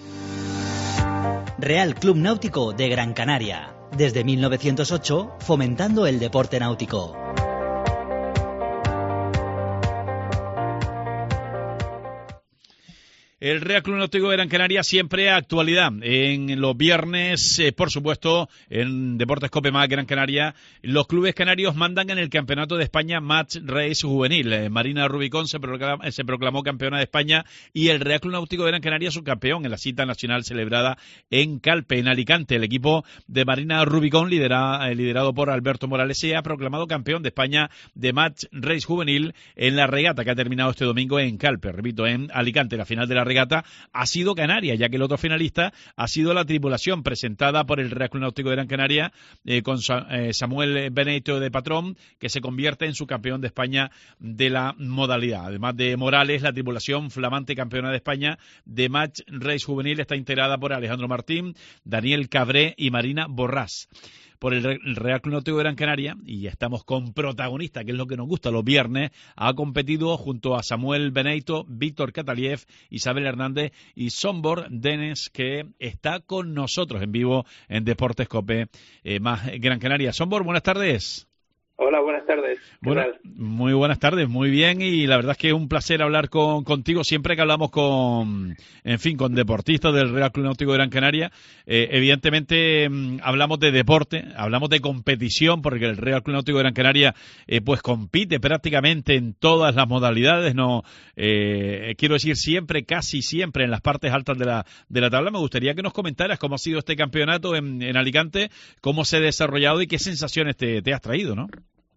Real Club Náutico de Gran Canaria. Desde mil novecientos ocho, fomentando el deporte náutico.
El Real Club Náutico de Gran Canaria, siempre actualidad. En los viernes, eh, por supuesto, en Deportes Cope más Gran Canaria, los clubes canarios mandan en el Campeonato de España Match Race Juvenil. Eh, Marina Rubicón se proclamó, se proclamó campeona de España y el Real Club Náutico de Gran Canaria subcampeón en la cita nacional celebrada en Calpe, en Alicante. El equipo de Marina Rubicón, lidera, eh, liderado por Alberto Morales, se ha proclamado campeón de España de Match Race Juvenil en la regata que ha terminado este domingo en Calpe, repito, en Alicante. La final de la regata ha sido Canaria, ya que el otro finalista ha sido la tripulación presentada por el Real Club Náutico de Gran Canaria, eh, con Sa eh, Samuel Benito de patrón, que se convierte en su campeón de España de la modalidad. Además de Morales, la tripulación flamante campeona de España de Match Race Juvenil está integrada por Alejandro Martín, Daniel Cabré y Marina Borrás. Por el Real Club Náutico de Gran Canaria, y estamos con protagonista, que es lo que nos gusta los viernes, ha competido junto a Samuel Benito, Víctor Cataliev, Isabel Hernández y Sombor Denes, que está con nosotros en vivo en Deportes Cope eh, más Gran Canaria. Sombor, buenas tardes.
Hola, buenas tardes.
Bueno, muy buenas tardes, muy bien, y la verdad es que es un placer hablar con, contigo siempre que hablamos con, en fin, con deportistas del Real Club Náutico de Gran Canaria. Eh, evidentemente mmm, hablamos de deporte, hablamos de competición, porque el Real Club Náutico de Gran Canaria eh, pues compite prácticamente en todas las modalidades, no eh, quiero decir siempre, casi siempre en las partes altas de la, de la tabla. Me gustaría que nos comentaras cómo ha sido este campeonato en, en Alicante, cómo se ha desarrollado y qué sensaciones te, te has traído, ¿no?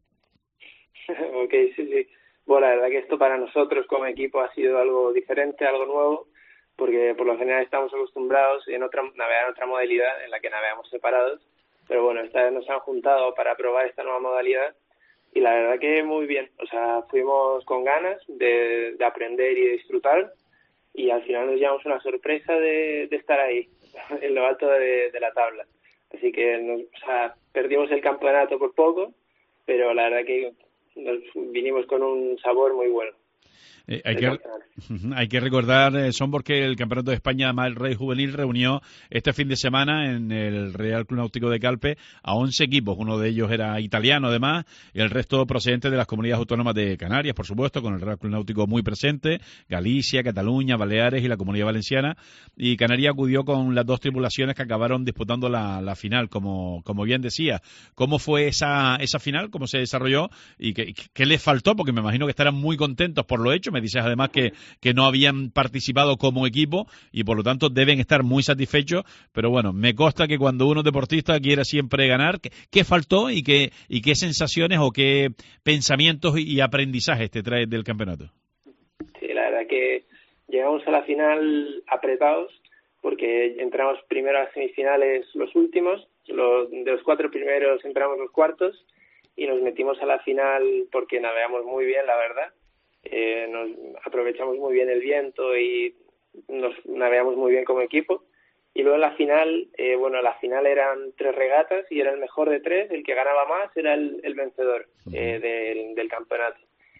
Ok, sí, sí. Bueno, la verdad que esto para nosotros como equipo ha sido algo diferente, algo nuevo, porque por lo general estamos acostumbrados en otra navegar en otra modalidad en la que navegamos separados, pero bueno, esta vez nos han juntado para probar esta nueva modalidad y la verdad que muy bien. O sea, fuimos con ganas de, de aprender y de disfrutar y al final nos llevamos una sorpresa de, de estar ahí, en lo alto de, de la tabla. Así que nos, o sea, perdimos el campeonato por poco, pero la verdad que nos vinimos con un sabor muy bueno.
Eh, hay, que, hay que recordar, eh, son porque el Campeonato de España Match Race Juvenil reunió este fin de semana en el Real Club Náutico de Calpe a once equipos. Uno de ellos era italiano, además, y el resto procedente de las comunidades autónomas de Canarias, por supuesto, con el Real Club Náutico muy presente, Galicia, Cataluña, Baleares y la Comunidad Valenciana. Y Canarias acudió con las dos tripulaciones que acabaron disputando la, la final, como, como bien decía. ¿Cómo fue esa, esa final? ¿Cómo se desarrolló? ¿Y qué, qué les faltó? Porque me imagino que estarán muy contentos por lo hecho. Me dices además que, que no habían participado como equipo y por lo tanto deben estar muy satisfechos, pero bueno, me consta que cuando uno es deportista quiere siempre ganar. ¿Qué, qué faltó y qué, y qué sensaciones o qué pensamientos y aprendizajes te trae del campeonato?
Sí, la verdad que llegamos a la final apretados porque entramos primero a las semifinales los últimos, los, de los cuatro primeros entramos los cuartos y nos metimos a la final porque navegamos muy bien, la verdad. Eh, nos aprovechamos muy bien el viento y nos navegamos muy bien como equipo y luego en la final, eh, bueno, la final eran tres regatas y era el mejor de tres, el que ganaba más era el, el vencedor eh, del, del campeonato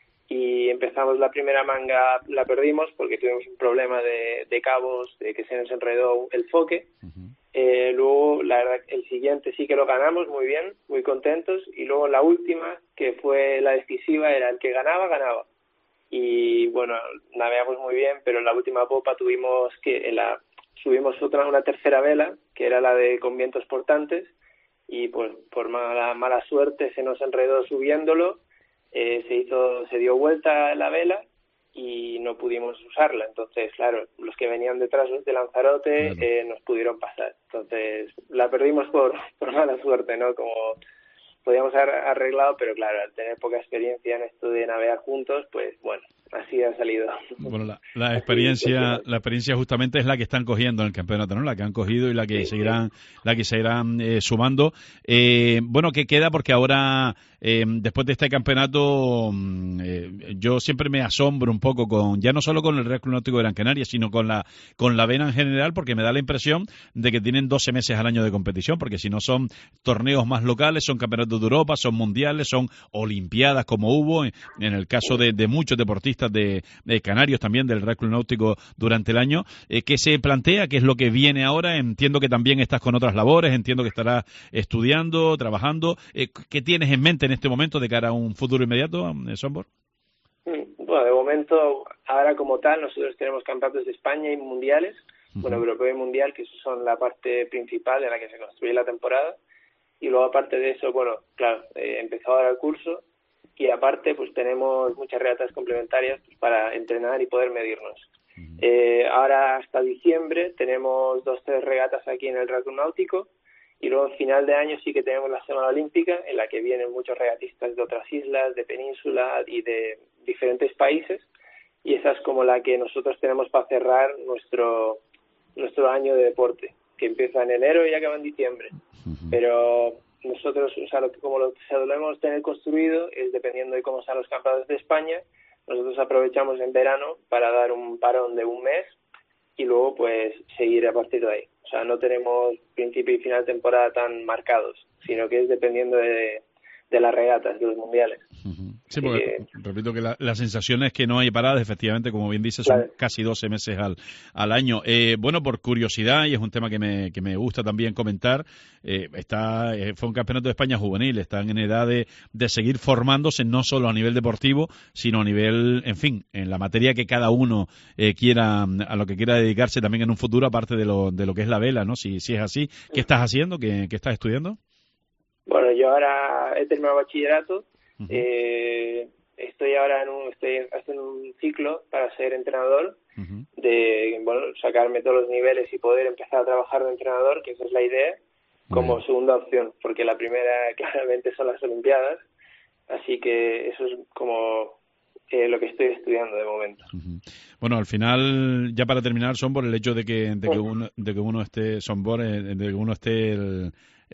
y empezamos la primera manga, la perdimos porque tuvimos un problema de, de cabos, de que se nos enredó el foque. Eh, luego, la verdad, el siguiente sí que lo ganamos muy bien, muy contentos y luego la última, que fue la decisiva, era el que ganaba, ganaba. Y bueno, navegamos muy bien, pero en la última popa tuvimos que en la subimos otra una tercera vela, que era la de con vientos portantes, y pues por mala mala suerte se nos enredó subiéndolo, eh, se hizo se dio vuelta la vela y no pudimos usarla. Entonces, claro, los que venían detrás de Lanzarote claro. eh, nos pudieron pasar. Entonces, la perdimos por, por mala suerte, ¿no? Como podíamos haber arreglado, pero claro, al tener poca experiencia en esto de navegar juntos, pues bueno, así ha salido.
Bueno, la, la experiencia la experiencia justamente es la que están cogiendo en el campeonato, ¿no? La que han cogido y la que sí, seguirán sí. la que seguirán eh, sumando. Eh, bueno, ¿qué queda? Porque ahora, eh, después de este campeonato, eh, yo siempre me asombro un poco con, ya no solo con el Real Club Náutico de Gran Canaria, sino con la con la vena en general, porque me da la impresión de que tienen doce meses al año de competición, porque si no son torneos más locales, son campeonatos de Europa, son mundiales, son olimpiadas como hubo en, en el caso de, de muchos deportistas De, de canarios también, del Real Club Náutico durante el año. Eh, ¿Qué se plantea? ¿Qué es lo que viene ahora? Entiendo que también estás con otras labores, entiendo que estarás estudiando, trabajando. Eh, ¿Qué tienes en mente en este momento de cara a un futuro inmediato, eh, Sombor?
Bueno, de momento, ahora como tal, nosotros tenemos campeonatos de España y mundiales, uh-huh. bueno, europeo y mundial, que son la parte principal en la que se construye la temporada. Y luego, aparte de eso, bueno, claro, eh, empezó ahora el curso. Y aparte, pues tenemos muchas regatas complementarias pues, para entrenar y poder medirnos. Uh-huh. Eh, ahora hasta diciembre tenemos dos, tres regatas aquí en el Real Club Náutico y luego a final de año sí que tenemos la Semana Olímpica en la que vienen muchos regatistas de otras islas, de península y de diferentes países y esa es como la que nosotros tenemos para cerrar nuestro nuestro año de deporte, que empieza en enero y acaba en diciembre. Uh-huh. Pero nosotros, o sea, lo que, como lo solemos tener construido es dependiendo de cómo sean los campeonatos de España, nosotros aprovechamos en verano para dar un parón de un mes y luego pues seguir a partir de ahí. O sea, no tenemos principio y final de temporada tan marcados, sino que es dependiendo de, de las regatas, de los mundiales.
Uh-huh. Sí, porque eh, repito que la, la sensación es que no hay paradas, efectivamente, como bien dices, son claro. casi doce meses al, al año. Eh, bueno, por curiosidad, y es un tema que me, que me gusta también comentar, eh, está eh, fue un campeonato de España juvenil, están en edad de, de seguir formándose no solo a nivel deportivo, sino a nivel, en fin, en la materia que cada uno eh, quiera, a lo que quiera dedicarse también en un futuro, aparte de lo, de lo que es la vela, ¿no? Si, si es así, ¿qué estás haciendo? ¿Qué, qué estás estudiando?
Bueno, yo ahora he terminado bachillerato. Uh-huh. Eh, estoy ahora en un, estoy haciendo un ciclo para ser entrenador, uh-huh. de bueno sacarme todos los niveles y poder empezar a trabajar de entrenador, que esa es la idea, como uh-huh. segunda opción, porque la primera claramente son las Olimpiadas, así que eso es como eh, lo que estoy estudiando de momento.
Uh-huh. Bueno, al final, ya para terminar, Sombor, el hecho de que de que uno de que uno esté Sombor, de que uno esté el,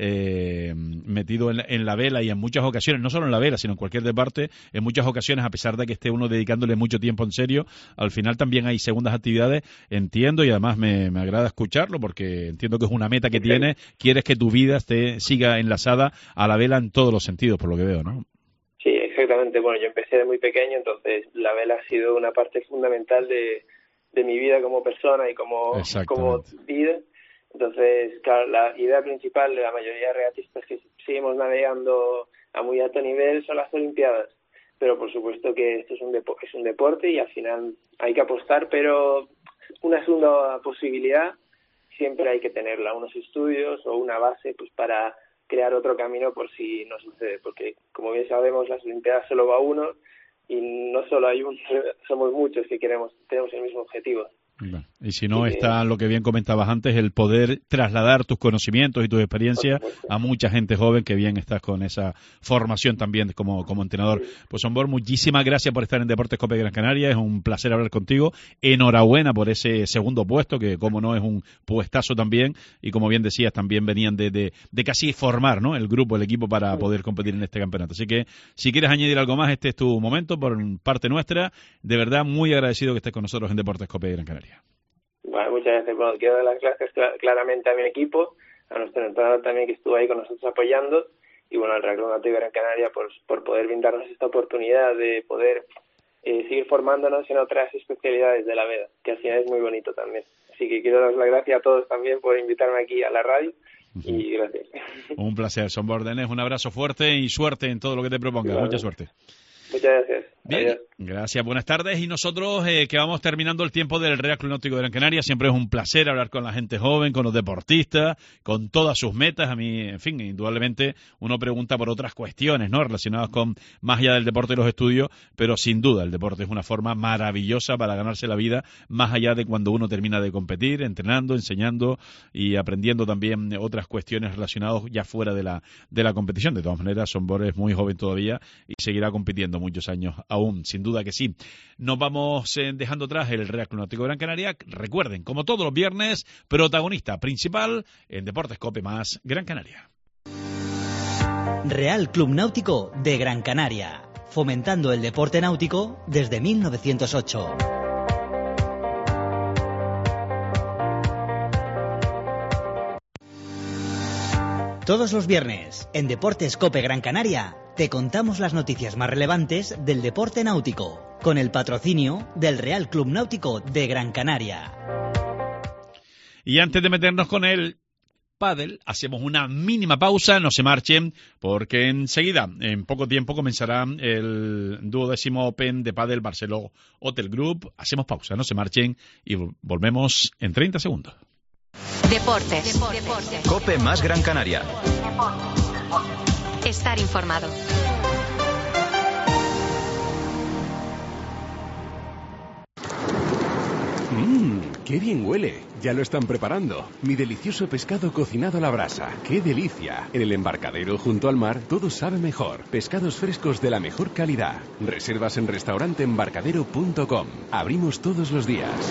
Eh, metido en, en la vela y en muchas ocasiones, no solo en la vela, sino en cualquier deporte, en muchas ocasiones, a pesar de que esté uno dedicándole mucho tiempo en serio, al final también hay segundas actividades, entiendo, y además me, me agrada escucharlo, porque entiendo que es una meta que okay. tienes, quieres que tu vida esté, siga enlazada a la vela en todos los sentidos, por lo que veo, ¿no?
Sí, exactamente, bueno, yo empecé de muy pequeño, entonces la vela ha sido una parte fundamental de, de mi vida como persona y como, como vida. Entonces, claro, la idea principal de la mayoría de regatistas que seguimos navegando a muy alto nivel son las Olimpiadas. Pero por supuesto que esto es un, depo- es un deporte y al final hay que apostar, pero una segunda posibilidad siempre hay que tenerla, unos estudios o una base pues para crear otro camino por si no sucede. Porque, como bien sabemos, las Olimpiadas solo va uno y no solo hay uno, somos muchos que queremos tenemos el mismo objetivo.
Y si no, está lo que bien comentabas antes, el poder trasladar tus conocimientos y tus experiencias a mucha gente joven, que bien estás con esa formación también como, como entrenador. Pues, Sombor, muchísimas gracias por estar en Deportes Cope Gran Canaria, es un placer hablar contigo. Enhorabuena por ese segundo puesto, que como no es un puestazo también, y como bien decías, también venían de, de, de casi formar, ¿no?, el grupo, el equipo para poder competir en este campeonato. Así que, si quieres añadir algo más, este es tu momento por parte nuestra. De verdad, muy agradecido que estés con nosotros en Deportes Cope Gran Canaria.
Bueno, muchas gracias. Bueno, quiero dar las gracias claramente a mi equipo, a nuestro entrenador también que estuvo ahí con nosotros apoyando, y bueno, al Real Club Náutico Gran Canaria por, por poder brindarnos esta oportunidad de poder eh, seguir formándonos en otras especialidades de la vela, que al final es muy bonito también. Así que quiero dar las gracias a todos también por invitarme aquí a la radio, uh-huh. y gracias.
Un placer, Sombor Denés, un abrazo fuerte y suerte en todo lo que te propongas. Claro. Mucha suerte.
Muchas gracias.
Bien. Adiós. Gracias, buenas tardes. Y nosotros eh, que vamos terminando el tiempo del Real Club Náutico de Gran Canaria, siempre es un placer hablar con la gente joven, con los deportistas, con todas sus metas. A mí, en fin, indudablemente uno pregunta por otras cuestiones, ¿no?, relacionadas con más allá del deporte y los estudios, pero sin duda el deporte es una forma maravillosa para ganarse la vida, más allá de cuando uno termina de competir, entrenando, enseñando y aprendiendo también otras cuestiones relacionadas ya fuera de la, de la competición. De todas maneras, Sombor es muy joven todavía y seguirá compitiendo muchos años aún, sin duda que sí. Nos vamos eh, dejando atrás el Real Club Náutico de Gran Canaria. Recuerden, como todos los viernes, protagonista principal en Deportes Cope más Gran Canaria.
Real Club Náutico de Gran Canaria, fomentando el deporte náutico desde mil novecientos ocho. Todos los viernes, en Deportes Cope Gran Canaria, te contamos las noticias más relevantes del deporte náutico, con el patrocinio del Real Club Náutico de Gran Canaria.
Y antes de meternos con el pádel, hacemos una mínima pausa, no se marchen, porque enseguida, en poco tiempo, comenzará el duodécimo Open de Pádel Barceló Hotel Group. Hacemos pausa, no se marchen y volvemos en treinta segundos.
Deportes. Deportes.
Cope más Gran Canaria.
Estar informado.
Mmm, qué bien huele. Ya lo están preparando. Mi delicioso pescado cocinado a la brasa. ¡Qué delicia! En el embarcadero junto al mar todo sabe mejor. Pescados frescos de la mejor calidad. Reservas en restaurante embarcadero punto com. Abrimos todos los días.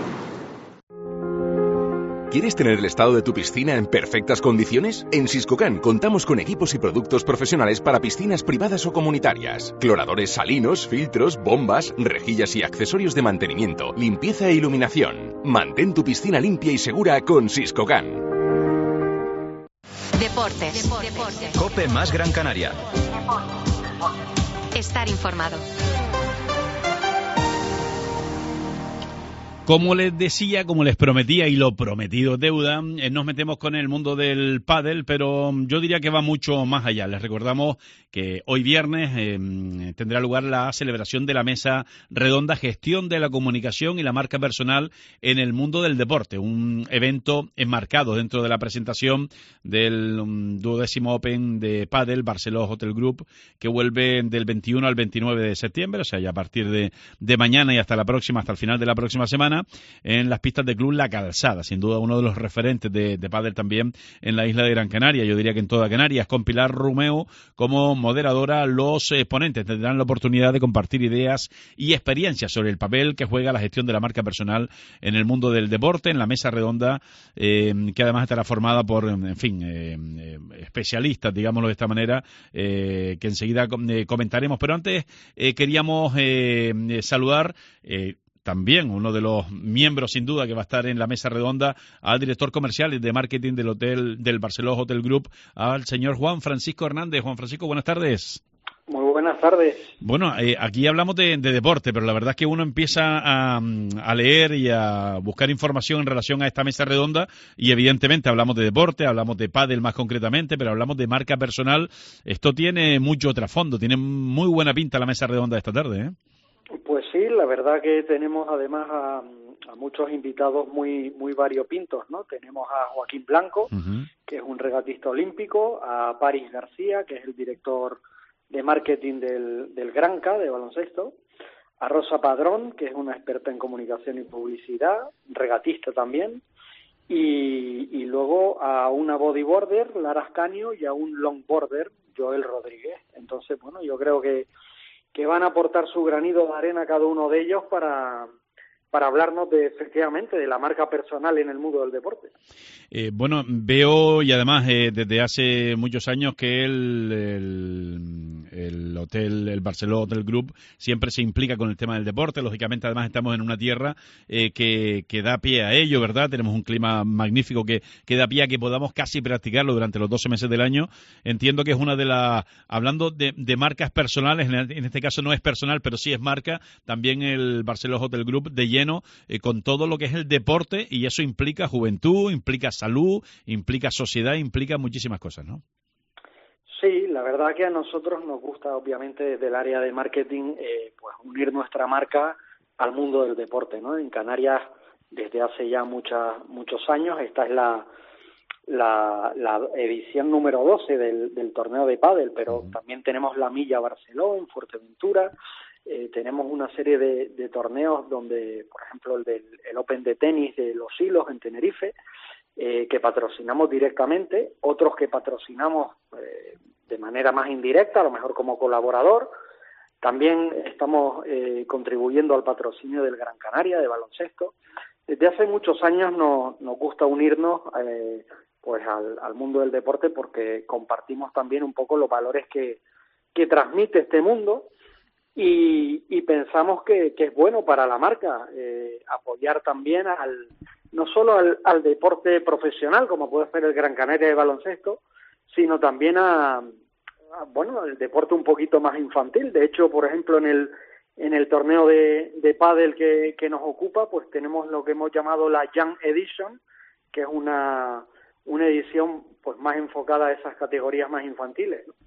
¿Quieres tener el estado de tu piscina en perfectas condiciones? En Siscocan contamos con equipos y productos profesionales para piscinas privadas o comunitarias. Cloradores salinos, filtros, bombas, rejillas y accesorios de mantenimiento, limpieza e iluminación. Mantén tu piscina limpia y segura con Siscocan.
Deportes. Deportes.
Cope más Gran Canaria.
Estar informado.
Como les decía, como les prometía, y lo prometido es deuda, eh, nos metemos con el mundo del pádel, pero yo diría que va mucho más allá. Les recordamos que hoy viernes eh, tendrá lugar la celebración de la mesa redonda Gestión de la Comunicación y la Marca Personal en el mundo del deporte, un evento enmarcado dentro de la presentación del um, duodécimo Open de Pádel Barceló Hotel Group, que vuelve del veintiuno al veintinueve de septiembre, o sea, ya a partir de, de mañana y hasta la próxima, hasta el final de la próxima semana, en las pistas de Club La Calzada, sin duda uno de los referentes de, de pádel también en la isla de Gran Canaria, yo diría que en toda Canarias, con Pilar Romeo como moderadora. Los exponentes tendrán la oportunidad de compartir ideas y experiencias sobre el papel que juega la gestión de la marca personal en el mundo del deporte, en la mesa redonda, eh, que además estará formada por, en fin, eh, eh, especialistas, digámoslo de esta manera, eh, que enseguida eh, comentaremos, pero antes eh, queríamos eh, saludar eh, también uno de los miembros, sin duda, que va a estar en la mesa redonda, al director comercial y de marketing del hotel del Barceló Hotel Group, al señor Juan Francisco Hernández. Juan Francisco, buenas tardes.
Muy buenas tardes.
Bueno, eh, aquí hablamos de, de deporte, pero la verdad es que uno empieza a, a leer y a buscar información en relación a esta mesa redonda y evidentemente hablamos de deporte, hablamos de pádel más concretamente, pero hablamos de marca personal. Esto tiene mucho trasfondo, tiene muy buena pinta la mesa redonda de esta tarde, ¿eh?
Pues sí, la verdad que tenemos además a, a muchos invitados muy muy variopintos, ¿no? Tenemos a Joaquín Blanco, uh-huh. que es un regatista olímpico, a Paris García, que es el director de marketing del, del Granca, de baloncesto, a Rosa Padrón, que es una experta en comunicación y publicidad, regatista también, y, y luego a una bodyboarder, Lara Ascanio, y a un longboarder, Joel Rodríguez. Entonces, bueno, yo creo que que van a aportar su granito de arena cada uno de ellos para, para hablarnos de, efectivamente, de la marca personal en el mundo del deporte.
Eh, bueno, veo, y además eh, desde hace muchos años, que el, el, el hotel, el Barceló Hotel Group, siempre se implica con el tema del deporte. Lógicamente, además, estamos en una tierra eh, que, que da pie a ello, ¿verdad? Tenemos un clima magnífico que, que da pie a que podamos casi practicarlo durante los doce meses del año. Entiendo que es una de las, hablando de, de marcas personales, en este caso no es personal, pero sí es marca, también el Barceló Hotel Group de lleno eh, con todo lo que es el deporte, y eso implica juventud, implica salud, implica sociedad, implica muchísimas cosas, ¿no?
Sí, la verdad que a nosotros nos gusta, obviamente, desde el área de marketing, eh, pues unir nuestra marca al mundo del deporte, ¿no? En Canarias, desde hace ya muchas, muchos años, esta es la, la, la edición número doce del, del torneo de pádel, pero uh-huh. también tenemos la Milla Barceló en Fuerteventura, eh, tenemos una serie de, de torneos donde, por ejemplo, el del el Open de tenis de Los Hilos en Tenerife, eh, que patrocinamos directamente, otros que patrocinamos eh, de manera más indirecta, a lo mejor como colaborador. También estamos eh, contribuyendo al patrocinio del Gran Canaria de baloncesto. Desde hace muchos años nos, nos gusta unirnos eh, pues al, al mundo del deporte porque compartimos también un poco los valores que, que transmite este mundo y, y pensamos que, que es bueno para la marca eh, apoyar también al no solo al, al deporte profesional, como puede ser el Gran Canaria de baloncesto, sino también a, a bueno, el deporte un poquito más infantil. De hecho, por ejemplo, en el en el torneo de, de pádel que, que nos ocupa, pues tenemos lo que hemos llamado la Young Edition, que es una una edición pues más enfocada a esas categorías más infantiles, ¿no?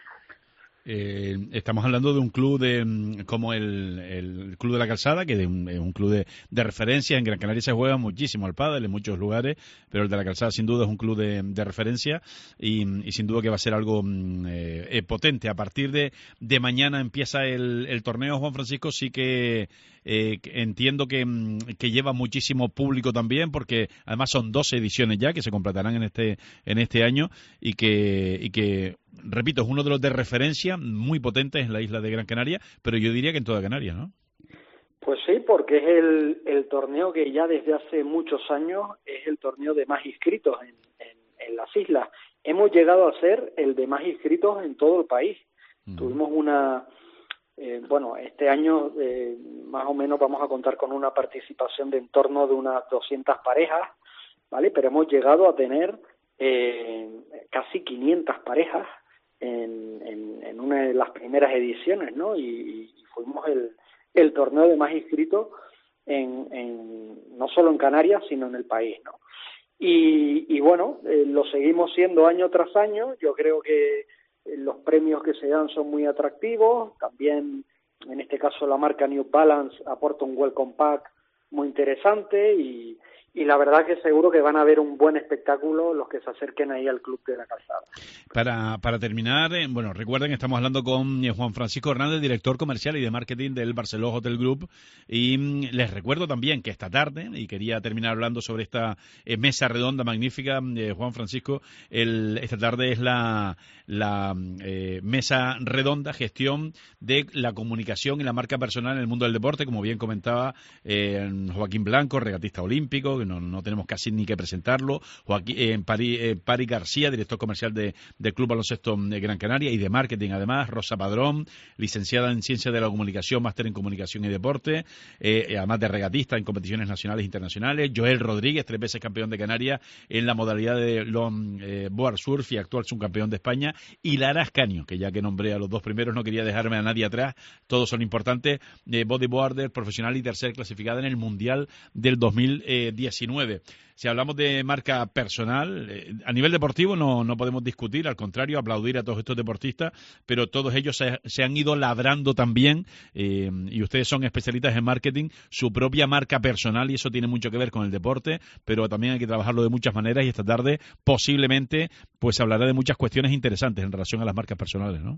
Eh, estamos hablando de un club de como el, el Club de la Calzada, que es un, un club de, de referencia. En Gran Canaria se juega muchísimo al pádel en muchos lugares, pero el de la Calzada sin duda es un club de, de referencia y, y sin duda que va a ser algo eh, potente. A partir de, de mañana empieza el, el torneo, Juan Francisco. Sí que eh, entiendo que, que lleva muchísimo público también, porque además son doce ediciones ya que se completarán en este en este año y que y que repito, es uno de los de referencia muy potentes en la isla de Gran Canaria, pero yo diría que en toda Canarias, ¿no?
Pues sí, porque es el, el torneo que ya desde hace muchos años es el torneo de más inscritos en, en, en las islas. Hemos llegado a ser el de más inscritos en todo el país. Uh-huh. Tuvimos una... Eh, bueno, este año eh, más o menos vamos a contar con una participación de en torno de unas doscientas parejas, ¿vale? Pero hemos llegado a tener eh, casi quinientas parejas En, en, en una de las primeras ediciones, ¿no? Y, y fuimos el, el torneo de más inscritos en, en no solo en Canarias, sino en el país, ¿no? Y, y bueno, eh, lo seguimos siendo año tras año. Yo creo que eh, los premios que se dan son muy atractivos. También, en este caso, la marca New Balance aporta un welcome pack muy interesante y Y la verdad que seguro que van a ver un buen espectáculo los que se acerquen ahí al Club de la Calzada.
Para, para terminar, eh, bueno, recuerden que estamos hablando con eh, Juan Francisco Hernández, director comercial y de marketing del Barceló Hotel Group. Y mm, les recuerdo también que esta tarde, y quería terminar hablando sobre esta eh, mesa redonda magnífica, eh, Juan Francisco, el, esta tarde es la, la eh, mesa redonda, gestión de la comunicación y la marca personal en el mundo del deporte, como bien comentaba eh, Joaquín Blanco, regatista olímpico, No, no tenemos casi ni que presentarlo. Joaquín, eh, Pari, eh, Pari García, director comercial de, del Club Baloncesto de Gran Canaria y de marketing además. Rosa Padrón, licenciada en Ciencia de la Comunicación, máster en Comunicación y Deporte, eh, además de regatista en competiciones nacionales e internacionales. Joel Rodríguez, tres veces campeón de Canarias en la modalidad de long eh, board surf y actual subcampeón de España. Y Lara Ascanio, que ya que nombré a los dos primeros no quería dejarme a nadie atrás, todos son importantes, eh, bodyboarder profesional y tercer clasificada en el Mundial del dos mil diecinueve. Si hablamos de marca personal, eh, a nivel deportivo no, no podemos discutir, al contrario, aplaudir a todos estos deportistas, pero todos ellos se, se han ido labrando también, eh, y ustedes son especialistas en marketing, su propia marca personal, y eso tiene mucho que ver con el deporte, pero también hay que trabajarlo de muchas maneras, y esta tarde posiblemente pues hablará de muchas cuestiones interesantes en relación a las marcas personales, ¿no?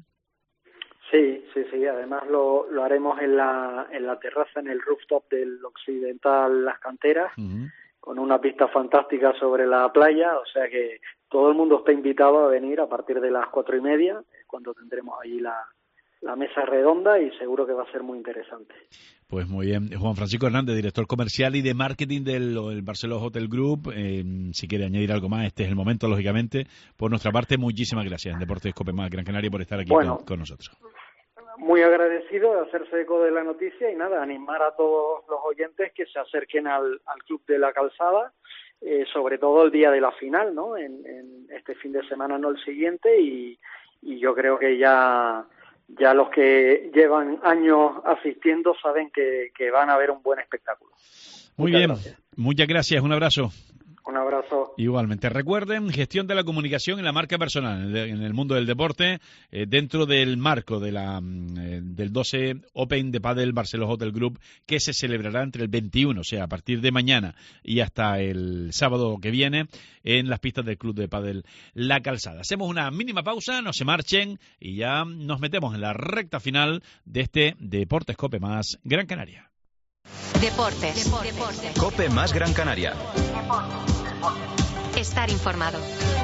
Sí, sí, sí. Además lo, lo haremos en la, en la terraza, en el rooftop del Occidental Las Canteras, uh-huh. con una pista fantástica sobre la playa, o sea que todo el mundo está invitado a venir a partir de las cuatro y media, cuando tendremos allí la, la mesa redonda, y seguro que va a ser muy interesante.
Pues muy bien. Juan Francisco Hernández, director comercial y de marketing del, del Barceló Hotel Group. Eh, si quiere añadir algo más, este es el momento, lógicamente. Por nuestra parte, muchísimas gracias en Deportes Copemás Gran Canaria por estar aquí bueno, con, con nosotros.
Muy agradecido de hacerse eco de la noticia y nada, animar a todos los oyentes que se acerquen al, al Club de la Calzada, eh, sobre todo el día de la final, ¿no? En, en este fin de semana, no el siguiente, y, y yo creo que ya... Ya los que llevan años asistiendo saben que, que van a ver un buen espectáculo.
Muy
Muchas
bien,
gracias.
Muchas gracias, un abrazo.
Un abrazo.
Igualmente. Recuerden, gestión de la comunicación y la marca personal en el mundo del deporte, eh, dentro del marco de la eh, del doce Open de Padel Barceló Hotel Group, que se celebrará entre el veintiuno, o sea, a partir de mañana y hasta el sábado que viene, en las pistas del Club de Padel La Calzada. Hacemos una mínima pausa, no se marchen, y ya nos metemos en la recta final de este Deportes Cope más Gran Canaria.
Deportes. Deportes.
Cope más Gran Canaria.
Estar informado.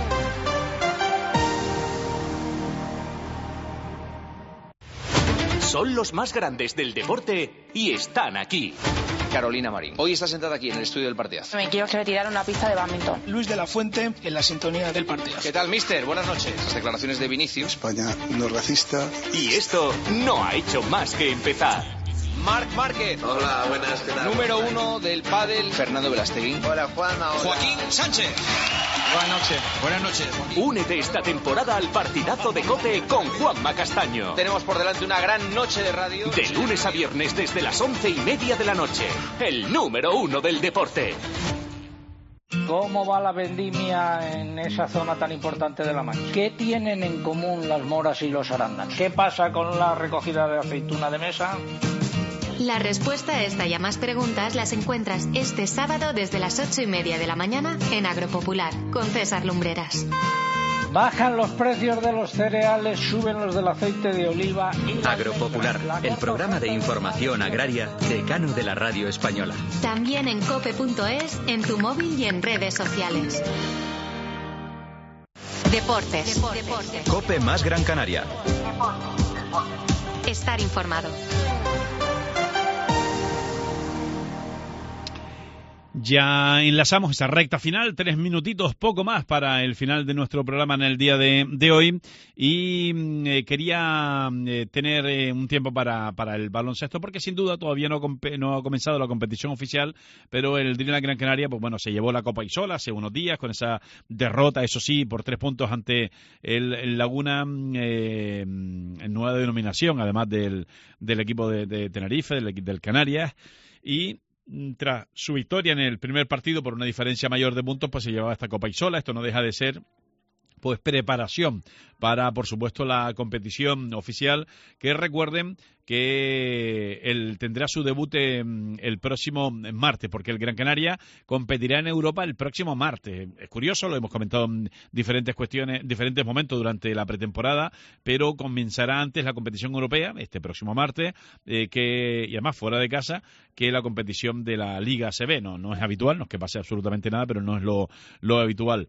Son los más grandes del deporte y están aquí.
Carolina Marín. Hoy está sentada aquí en el estudio del partidazo.
Me quiero que me tiraran una pista de bádminton.
Luis de la Fuente en la sintonía del partidazo.
¿Qué tal, mister? Buenas noches. Las declaraciones de Vinicius.
España no es racista.
Y esto no ha hecho más que empezar.
Marc Márquez.
Hola, buenas, ¿qué tal?
Número uno del pádel, Fernando Velastegui.
Hola, Juanma. Hola.
Joaquín Sánchez.
Buenas noches. Buenas noches, Joaquín.
Únete esta temporada al partidazo de Cope con Juanma Castaño.
Tenemos por delante una gran noche de radio.
De lunes a viernes desde las once y media de la noche. El número uno del deporte.
¿Cómo va la vendimia en esa zona tan importante de La Mancha? ¿Qué tienen en común las moras y los arándanos? ¿Qué pasa con la recogida de aceituna de mesa?
La respuesta a esta y a más preguntas las encuentras este sábado desde las ocho y media de la mañana en Agropopular, con César Lumbreras.
Bajan los precios de los cereales, suben los del aceite de oliva y...
Agropopular, el programa de información agraria decano de la radio española.
También en cope punto es, en tu móvil y en redes sociales. Deportes. Deportes.
Cope más Gran Canaria.
Estar informado.
Ya enlazamos esa recta final, tres minutitos, poco más para el final de nuestro programa en el día de, de hoy, y eh, quería eh, tener eh, un tiempo para, para el baloncesto, porque sin duda todavía no, no ha comenzado la competición oficial, pero el Dreamland Gran Canaria, pues bueno, se llevó la Copa Isola hace unos días con esa derrota, eso sí, por tres puntos ante el, el Laguna, eh, en nueva denominación, además del, del equipo de, de Tenerife, del, del Canarias, y tras su victoria en el primer partido por una diferencia mayor de puntos, pues se llevaba esta Copa Isola. Esto no deja de ser pues preparación para, por supuesto, la competición oficial, que recuerden que él tendrá su debut en, el próximo martes, porque el Gran Canaria competirá en Europa el próximo martes. Es curioso, lo hemos comentado en diferentes cuestiones, diferentes momentos durante la pretemporada, pero comenzará antes la competición europea, este próximo martes, eh, que y además fuera de casa, que la competición de la Liga A C B. No, no es habitual, no es que pase absolutamente nada, pero no es lo, lo habitual.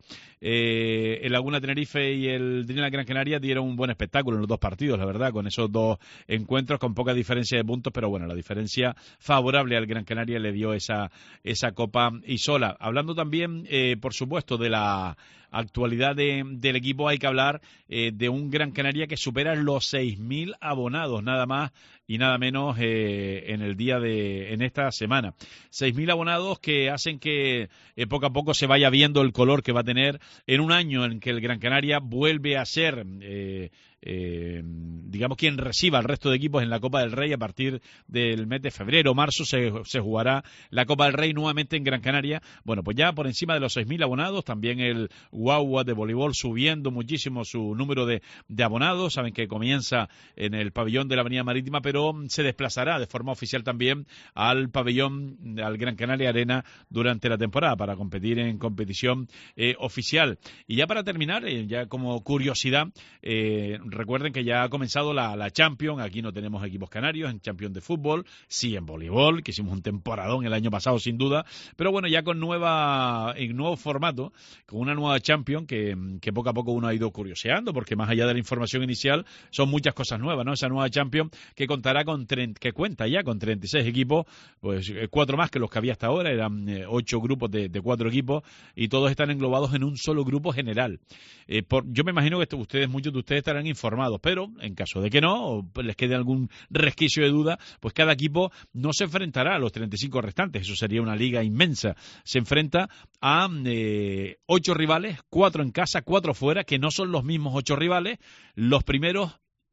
Eh, el Laguna Tenerife y el Dreamland Gran Canaria dieron un buen espectáculo en los dos partidos, la verdad, con esos dos encuentros, con poca diferencia de puntos, pero bueno, la diferencia favorable al Gran Canaria le dio esa, esa Copa Isola. Hablando también, eh, por supuesto, de la actualidad de, del equipo, hay que hablar eh, de un Gran Canaria que supera los seis mil abonados, nada más y nada menos eh, en el día de, en esta semana. seis mil abonados que hacen que eh, poco a poco se vaya viendo el color que va a tener en un año en que el Gran Canaria vuelve a ser eh, Eh, digamos quien reciba al resto de equipos en la Copa del Rey. A partir del mes de febrero o marzo se, se jugará la Copa del Rey nuevamente en Gran Canaria. Bueno, pues ya por encima de los seis mil abonados, también el Guagua de voleibol subiendo muchísimo su número de, de abonados. Saben que comienza en el pabellón de la Avenida Marítima, pero se desplazará de forma oficial también al pabellón, al Gran Canaria Arena, durante la temporada para competir en competición eh, oficial. Y ya para terminar, eh, ya como curiosidad, eh, recuerden que ya ha comenzado la, la Champions. Aquí no tenemos equipos canarios en Champions de fútbol, sí en voleibol, que hicimos un temporadón el año pasado sin duda, pero bueno, ya con nueva en nuevo formato, con una nueva Champions que, que poco a poco uno ha ido curioseando, porque más allá de la información inicial son muchas cosas nuevas, ¿no? Esa nueva Champions que contará con que cuenta ya con treinta y seis equipos, pues cuatro más que los que había hasta ahora, eran eh, ocho grupos de, de cuatro equipos, y todos están englobados en un solo grupo general. Eh, por, yo me imagino que esto, ustedes, muchos de ustedes estarán informados, pero en caso de que no, o les quede algún resquicio de duda, pues cada equipo no se enfrentará a los treinta y cinco restantes, eso sería una liga inmensa. Se enfrenta a eh, ocho rivales, cuatro en casa, cuatro fuera, que no son los mismos ocho rivales. Los primeros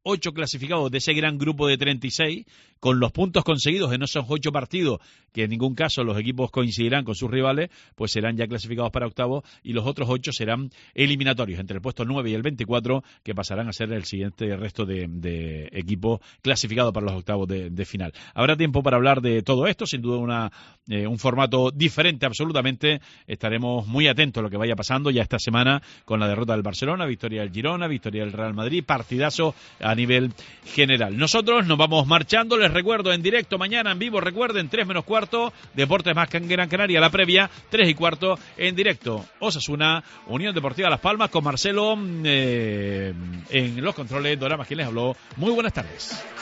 ocho clasificados de ese gran grupo de treinta y seis, con los puntos conseguidos en esos ocho partidos, que en ningún caso los equipos coincidirán con sus rivales, pues serán ya clasificados para octavos, y los otros ocho serán eliminatorios, entre el puesto nueve y el veinticuatro, que pasarán a ser el siguiente resto de, de equipos clasificados para los octavos de, de final. Habrá tiempo para hablar de todo esto, sin duda una, eh, un formato diferente absolutamente. Estaremos muy atentos a lo que vaya pasando ya esta semana con la derrota del Barcelona, victoria del Girona, victoria del Real Madrid, partidazo a nivel general. Nosotros nos vamos marchando. Les recuerdo, en directo mañana en vivo, recuerden, tres menos cuarto, Deportes más Gran Canaria, la previa, tres y cuarto, en directo, Osasuna, Unión Deportiva Las Palmas, con Marcelo eh, en los controles. Dora, más quien les habló. Muy buenas tardes.